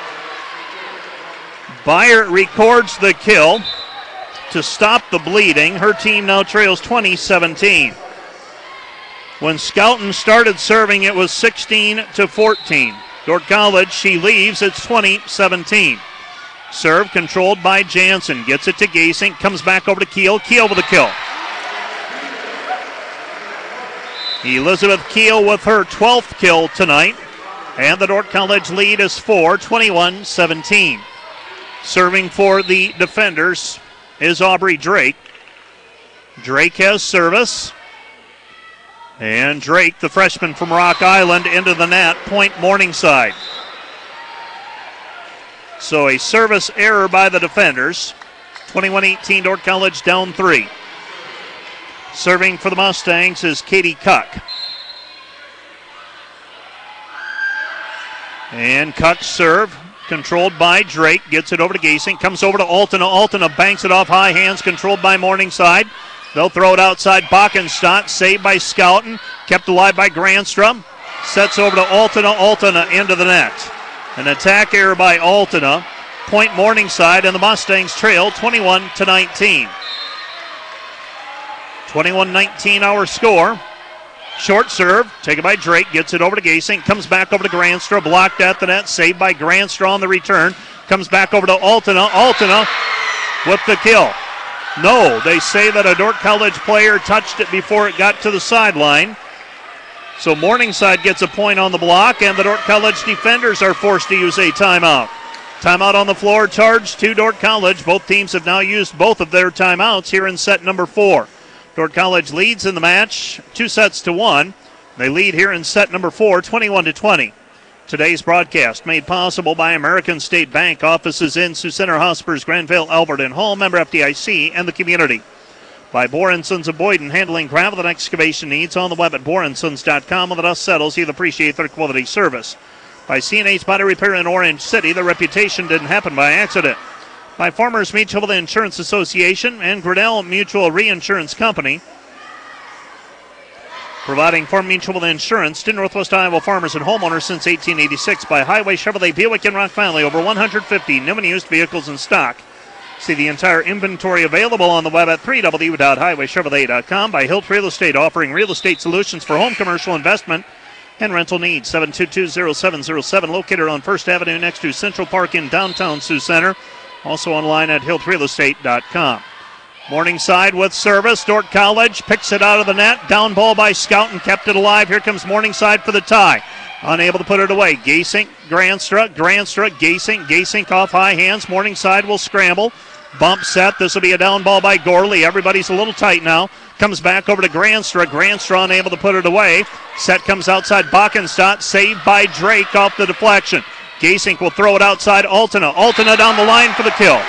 Byert records the kill to stop the bleeding. Her team now trails 20-17. When Scouten started serving, it was 16-14. Dordt College, she leaves, it's 20-17. Serve controlled by Jansen. Gets it to Gasink. Comes back over to Keel. Keel with a kill. Elizabeth Keel with her 12th kill tonight. And the Dordt College lead is 21-17. Serving for the defenders is Aubrey Drake. Drake has service. And Drake, the freshman from Rock Island, into the net. Point Morningside. So a service error by the defenders. 21-18, Dordt College down 3. Serving for the Mustangs is Katie Cuck. And Cuck's serve, controlled by Drake, gets it over to Gasink, comes over to Altena. Altena banks it off high hands, controlled by Morningside. They'll throw it outside Bockenstadt, saved by Scouten, kept alive by Granstrom. Sets over to Altena. Altena into the net. An attack error by Altena. Point Morningside, and the Mustangs trail 21-19. 21-19 our score. Short serve, taken by Drake, gets it over to Gasink, comes back over to Granstra, blocked at the net, saved by Granstra on the return, comes back over to Altena. Altena with the kill. No, they say that a Dordt College player touched it before it got to the sideline. So Morningside gets a point on the block, and the Dordt College defenders are forced to use a timeout. Timeout on the floor, charged to Dordt College. Both teams have now used both of their timeouts here in set number 4. Dordt College leads in the match 2-1. They lead here in set number 4, 21-20. Today's broadcast made possible by American State Bank, offices in Sioux Center, Hospers, Granville, Albert, and Hall, member FDIC, and the community. By Bohr & Sons of Boyden, handling gravel and excavation needs on the web at bohrandsons.com. When the dust settles, you'll appreciate their quality service. By C&H Body Repair in Orange City, the reputation didn't happen by accident. By Farmers Mutual Insurance Association and Grinnell Mutual Reinsurance Company, providing farm mutual insurance to Northwest Iowa farmers and homeowners since 1886. By Highway Chevrolet Buick in Rock Valley, over 150 new and used vehicles in stock. See the entire inventory available on the web at www.highwaychevrolet.com. By Hilt Real Estate, offering real estate solutions for home, commercial, investment, and rental needs. 722-0707, located on 1st Avenue next to Central Park in downtown Sioux Center. Also online at hiltrealestate.com. Morningside with service. Dordt College picks it out of the net. Down ball by Scouten, kept it alive. Here comes Morningside for the tie. Unable to put it away. Gasink, Granstra, Gasink off high hands. Morningside will scramble. Bump set. This will be a down ball by Gorley. Everybody's a little tight now. Comes back over to Granstra unable to put it away. Set comes outside Bockenstadt. Saved by Drake off the deflection. Gasink will throw it outside Altena. Altena down the line for the kill.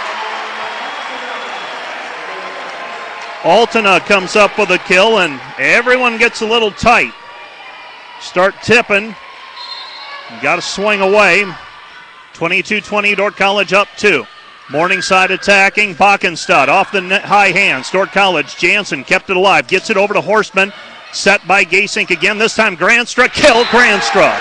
Altena comes up with a kill, and everyone gets a little tight. Start tipping. Got to swing away. 22-20, Dordt College up 2. Morningside attacking. Bockenstadt off the net, high hands. Dordt College. Jansen kept it alive. Gets it over to Horstman. Set by Gasink again. This time Granstra. Kill Granstra.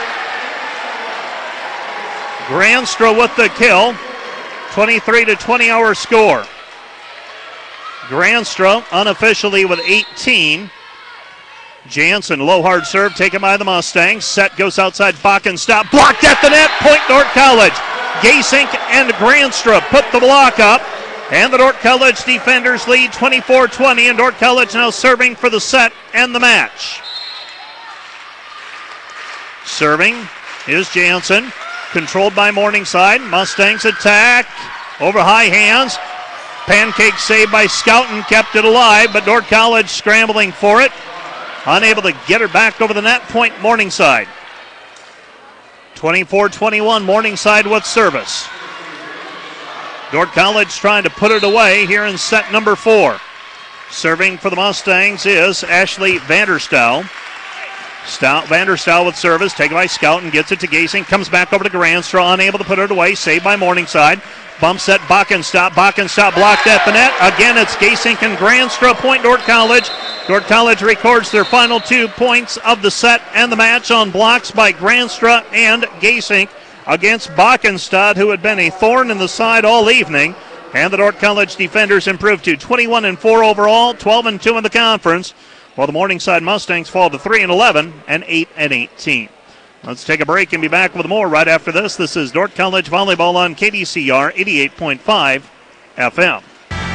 Granstra with the kill. 23-20 our score. Granstra unofficially with 18. Jansen, low hard serve taken by the Mustangs. Set goes outside Bockenstadt. Blocked at the net. Point Dordt College. Gasink and Granstra put the block up. And the Dordt College defenders lead 24-20. And Dordt College now serving for the set and the match. Serving is Jansen. Controlled by Morningside. Mustangs attack. Over high hands. Pancake saved by Scouten. Kept it alive, but Dordt College scrambling for it. Unable to get her back over the net. Point Morningside. 24-21, Morningside with service. Dordt College trying to put it away here in set number 4. Serving for the Mustangs is Ashley Vanderstouw. Vanderstouw with service, taken by Scouten, gets it to Gasink, comes back over to Granstra, unable to put it away, saved by Morningside. Bump set Bockenstadt. Bockenstadt blocked at the net. Again, it's Gasink and Granstra. Point Dordt College. Dordt College records their final 2 points of the set and the match on blocks by Granstra and Gasink against Bockenstadt, who had been a thorn in the side all evening. And the Dordt College defenders improved to 21-4 overall, 12-2 in the conference, while the Morningside Mustangs fall to 3-11 and 8-18. Let's take a break and be back with more right after this. This is Dordt College Volleyball on KDCR 88.5 FM.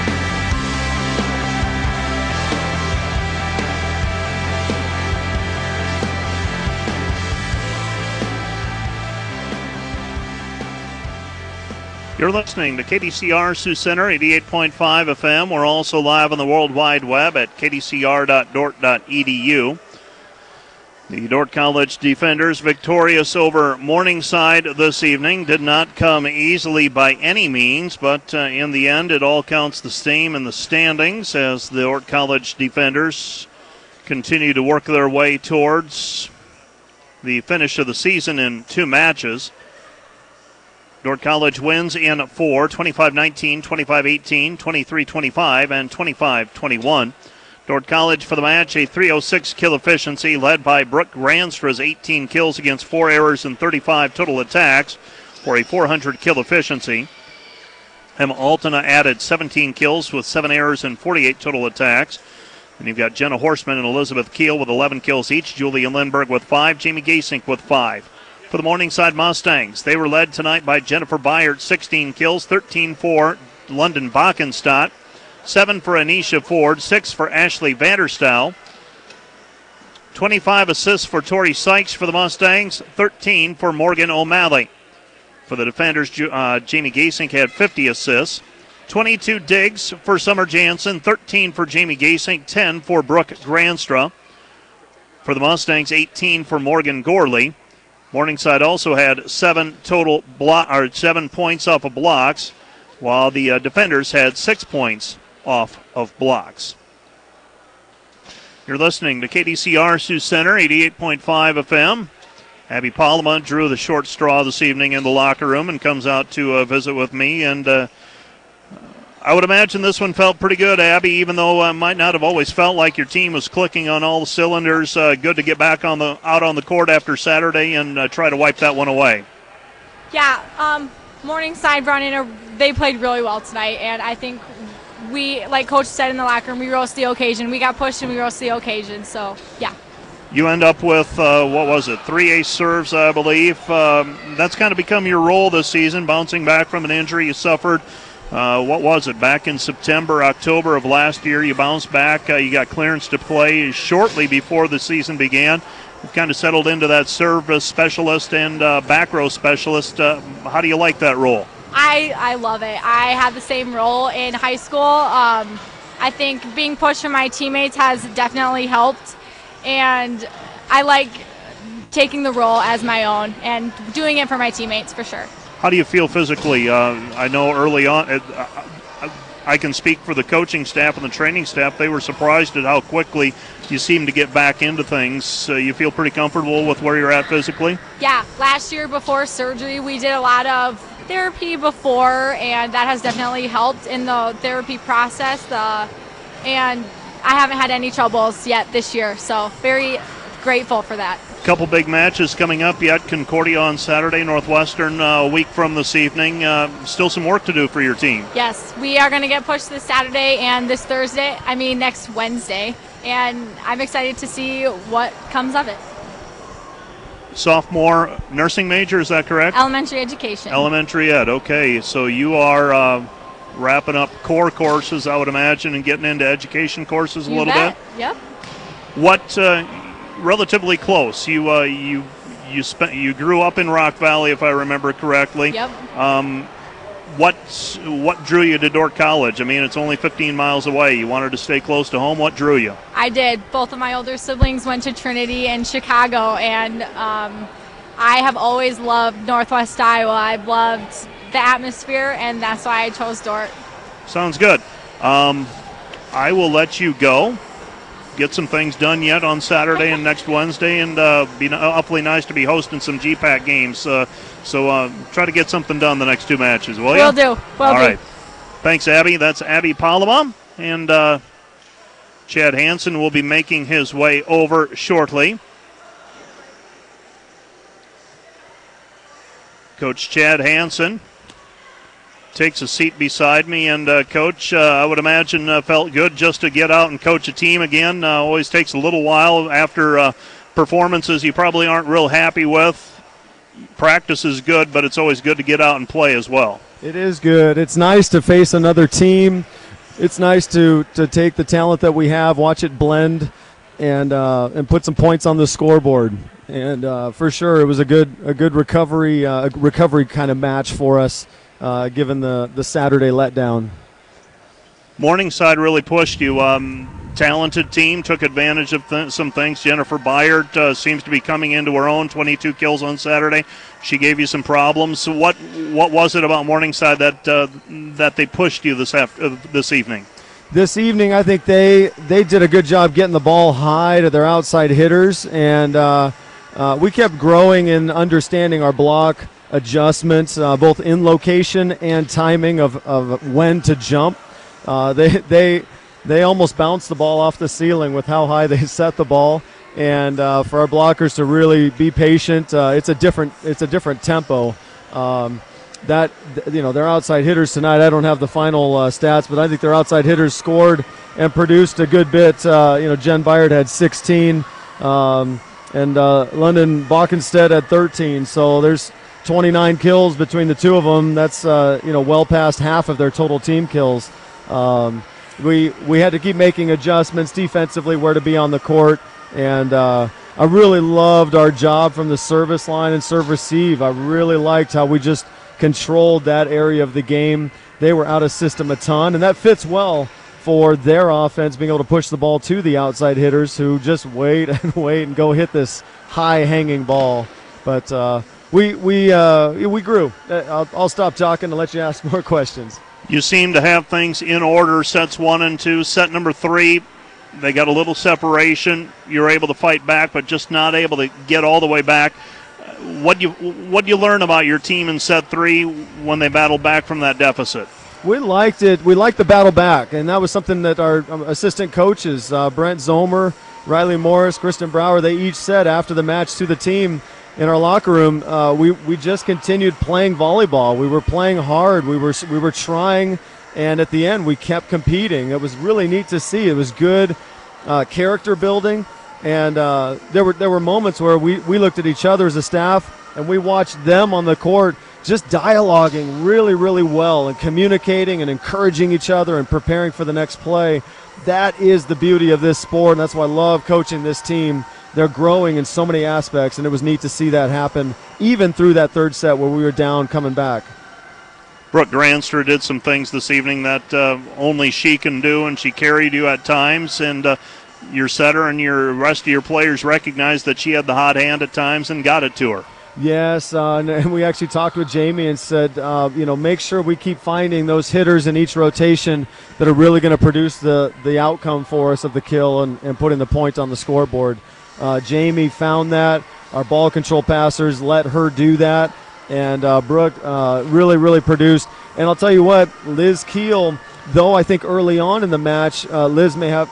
You're listening to KDCR Sioux Center 88.5 FM. We're also live on the World Wide Web at kdcr.dort.edu. The Dordt College defenders victorious over Morningside this evening. Did not come easily by any means, but in the end it all counts the same in the standings as the Dordt College defenders continue to work their way towards the finish of the season in 2 matches. Dordt College wins in 4, 25-19, 25-18, 23-25, and 25-21. Dordt College for the match, a 306 kill efficiency led by Brooke Granstra's 18 kills against 4 errors and 35 total attacks for a 400 kill efficiency. Emma Altena added 17 kills with 7 errors and 48 total attacks. And you've got Jenna Horseman and Elizabeth Keel with 11 kills each, Julia Lindberg with 5, Jamie Gasink with 5. For the Morningside Mustangs, they were led tonight by Jennifer Byert, 16 kills, 13 for London Bachenstadt, 7 for Anisha Ford, 6 for Ashley Vanderstouw, 25 assists for Tori Sykes for the Mustangs, 13 for Morgan O'Malley. For the defenders, Jamie Gasink had 50 assists, 22 digs for Summer Jansen, 13 for Jamie Gasink, 10 for Brooke Granstra. For the Mustangs, 18 for Morgan Gorley. Morningside also had 7 points off of blocks, while the defenders had 6 points off of blocks. You're listening to KDCR Sioux Center, 88.5 FM. Abby Palma drew the short straw this evening in the locker room and comes out to visit with me. And I would imagine this one felt pretty good, Abby, even though it might not have always felt like your team was clicking on all the cylinders. Good to get back out on the court after Saturday and try to wipe that one away. Yeah, Morningside they played really well tonight, and I think we, like Coach said in the locker room, we rose to the occasion. We got pushed and we rose to the occasion, so yeah. You end up with, 3 ace serves, I believe. That's kind of become your role this season, bouncing back from an injury you suffered. Back in September, October of last year, you bounced back. You got clearance to play shortly before the season began. You've kind of settled into that service specialist and back row specialist. How do you like that role? I love it. I had the same role in high school. I think being pushed from my teammates has definitely helped, and I like taking the role as my own and doing it for my teammates for sure. How do you feel physically? I know early on, I can speak for the coaching staff and the training staff. They were surprised at how quickly you seem to get back into things. You feel pretty comfortable with where you're at physically? Yeah, last year before surgery, we did a lot of therapy before, and that has definitely helped in the therapy process. And I haven't had any troubles yet this year, so very grateful for that. Couple big matches coming up yet. Concordia on Saturday, Northwestern a week from this evening. Still some work to do for your team. Yes, we are going to get pushed this Saturday and next Wednesday, and I'm excited to see what comes of it. Sophomore nursing major, is that correct? Elementary education. Elementary ed, okay. So you are wrapping up core courses, I would imagine, and getting into education courses a little bit? Yep. What... relatively close. You grew up in Rock Valley, if I remember correctly. Yep. What drew you to Dordt College? I mean, it's only 15 miles away. You wanted to stay close to home. What drew you? I did. Both of my older siblings went to Trinity and Chicago, and I have always loved Northwest Iowa. I've loved the atmosphere, and that's why I chose Dordt. Sounds good. I will let you go. Get some things done yet on Saturday and next Wednesday, and be awfully nice to be hosting some GPAC games. So try to get something done the next 2 matches, will you? Will do. All right. Thanks, Abby. That's Abby Palama, and Chad Hansen will be making his way over shortly. Coach Chad Hansen takes a seat beside me, and Coach, I would imagine felt good just to get out and coach a team again. Always takes a little while after performances you probably aren't real happy with. Practice is good, but it's always good to get out and play as well. It is good. It's nice to face another team. It's nice to take the talent that we have, watch it blend, and put some points on the scoreboard. And for sure, it was a good recovery kind of match for us, given the Saturday letdown. Morningside really pushed you. Talented team, took advantage of some things. Jennifer Byard seems to be coming into her own. 22 kills on Saturday. She gave you some problems. So what was it about Morningside that they pushed you this evening? This evening, I think they did a good job getting the ball high to their outside hitters, and we kept growing in understanding our block adjustments, both in location and timing of when to jump. They almost bounced the ball off the ceiling with how high they set the ball, and for our blockers to really be patient, it's a different tempo. Their outside hitters tonight, I don't have the final stats, but I think their outside hitters scored and produced a good bit. Jen Byard had 16, and London Bockenstead had 13. So there's 29 kills between the two of them. That's well past half of their total team kills. We had to keep making adjustments defensively, where to be on the court, and I really loved our job from the service line and serve receive. I really liked how we just controlled that area of the game. They were out of system a ton, and that fits well for their offense, being able to push the ball to the outside hitters who just wait and go hit this high-hanging ball. But we grew. I'll stop talking and let you ask more questions. You seem to have things in order, sets 1 and 2. Set number 3, they got a little separation. You're able to fight back, but just not able to get all the way back. What you learn about your team in set 3 when they battled back from that deficit? We liked it. We liked the battle back, and that was something that our assistant coaches, Brent Zomer, Riley Morris, Kristen Brower, they each said after the match to the team in our locker room. We just continued playing volleyball. We were playing hard. We were trying, and at the end we kept competing. It was really neat to see. It was good character building. And there were moments where we looked at each other as a staff and we watched them on the court just dialoguing really, really well and communicating and encouraging each other and preparing for the next play. That is the beauty of this sport, and that's why I love coaching this team. They're growing in so many aspects, and it was neat to see that happen even through that third set where we were down coming back. Brooke Granster did some things this evening that only she can do, and she carried you at times, and your setter and your rest of your players recognized that she had the hot hand at times and got it to her. Yes, and we actually talked with Jamie and said, make sure we keep finding those hitters in each rotation that are really going to produce the outcome for us of the kill and putting the point on the scoreboard. Jamie found that. Our ball control passers let her do that, and Brooke really, really produced. And I'll tell you what, Liz Keel, though I think early on in the match, Liz may have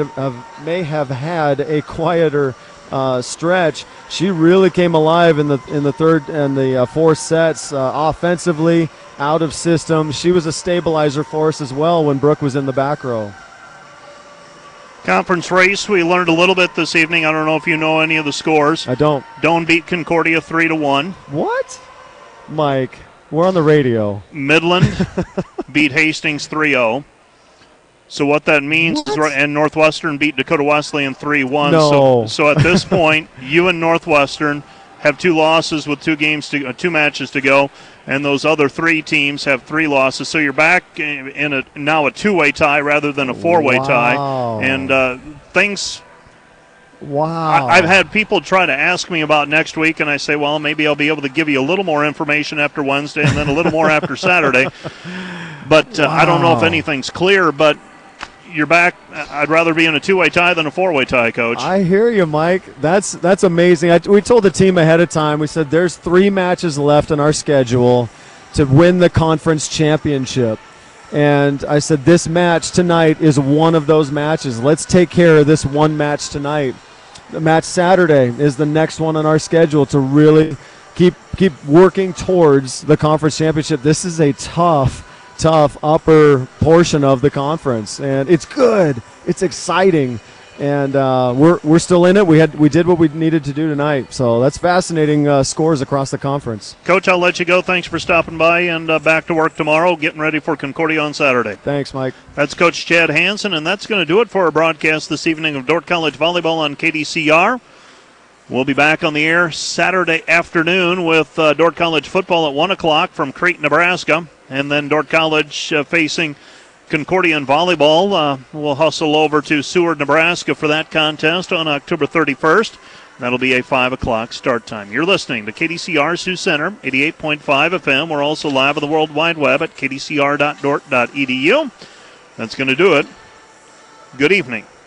had a quieter stretch. She really came alive in the third and the fourth sets offensively, out of system. She was a stabilizer for us as well when Brooke was in the back row. Conference race, we learned a little bit this evening. I don't know if you know any of the scores. I don't. Doane beat Concordia 3-1. What? Mike, we're on the radio. Midland beat Hastings 3-0. So what that means is, and Northwestern beat Dakota Wesleyan 3-1. No. So at this point, you and Northwestern have 2 losses with 2 matches to go, and those other 3 teams have 3 losses. So you're back in now a 2-way tie rather than a 4-way tie, and things. Wow. I've had people try to ask me about next week, and I say, well, maybe I'll be able to give you a little more information after Wednesday and then a little more after Saturday. But I don't know if anything's clear, but you're back. I'd rather be in a 2-way tie than a 4-way tie, Coach. I hear you, Mike. That's amazing. We told the team ahead of time, we said there's 3 matches left in our schedule to win the conference championship. And I said this match tonight is one of those matches. Let's take care of this one match tonight. The match Saturday is the next one on our schedule to really keep working towards the conference championship. This is a tough upper portion of the conference, and it's good. It's exciting, and we're still in it. We did what we needed to do tonight. So that's fascinating scores across the conference. Coach, I'll let you go. Thanks for stopping by, and back to work tomorrow, getting ready for Concordia on Saturday. Thanks, Mike. That's Coach Chad Hansen, and that's going to do it for our broadcast this evening of Dordt College Volleyball on KDCR. We'll be back on the air Saturday afternoon with Dordt College football at 1 o'clock from Creighton, Nebraska. And then Dordt College facing Concordia in volleyball. We'll hustle over to Seward, Nebraska for that contest on October 31st. That'll be a 5 o'clock start time. You're listening to KDCR Sioux Center, 88.5 FM. We're also live on the World Wide Web at kdcr.dort.edu. That's going to do it. Good evening.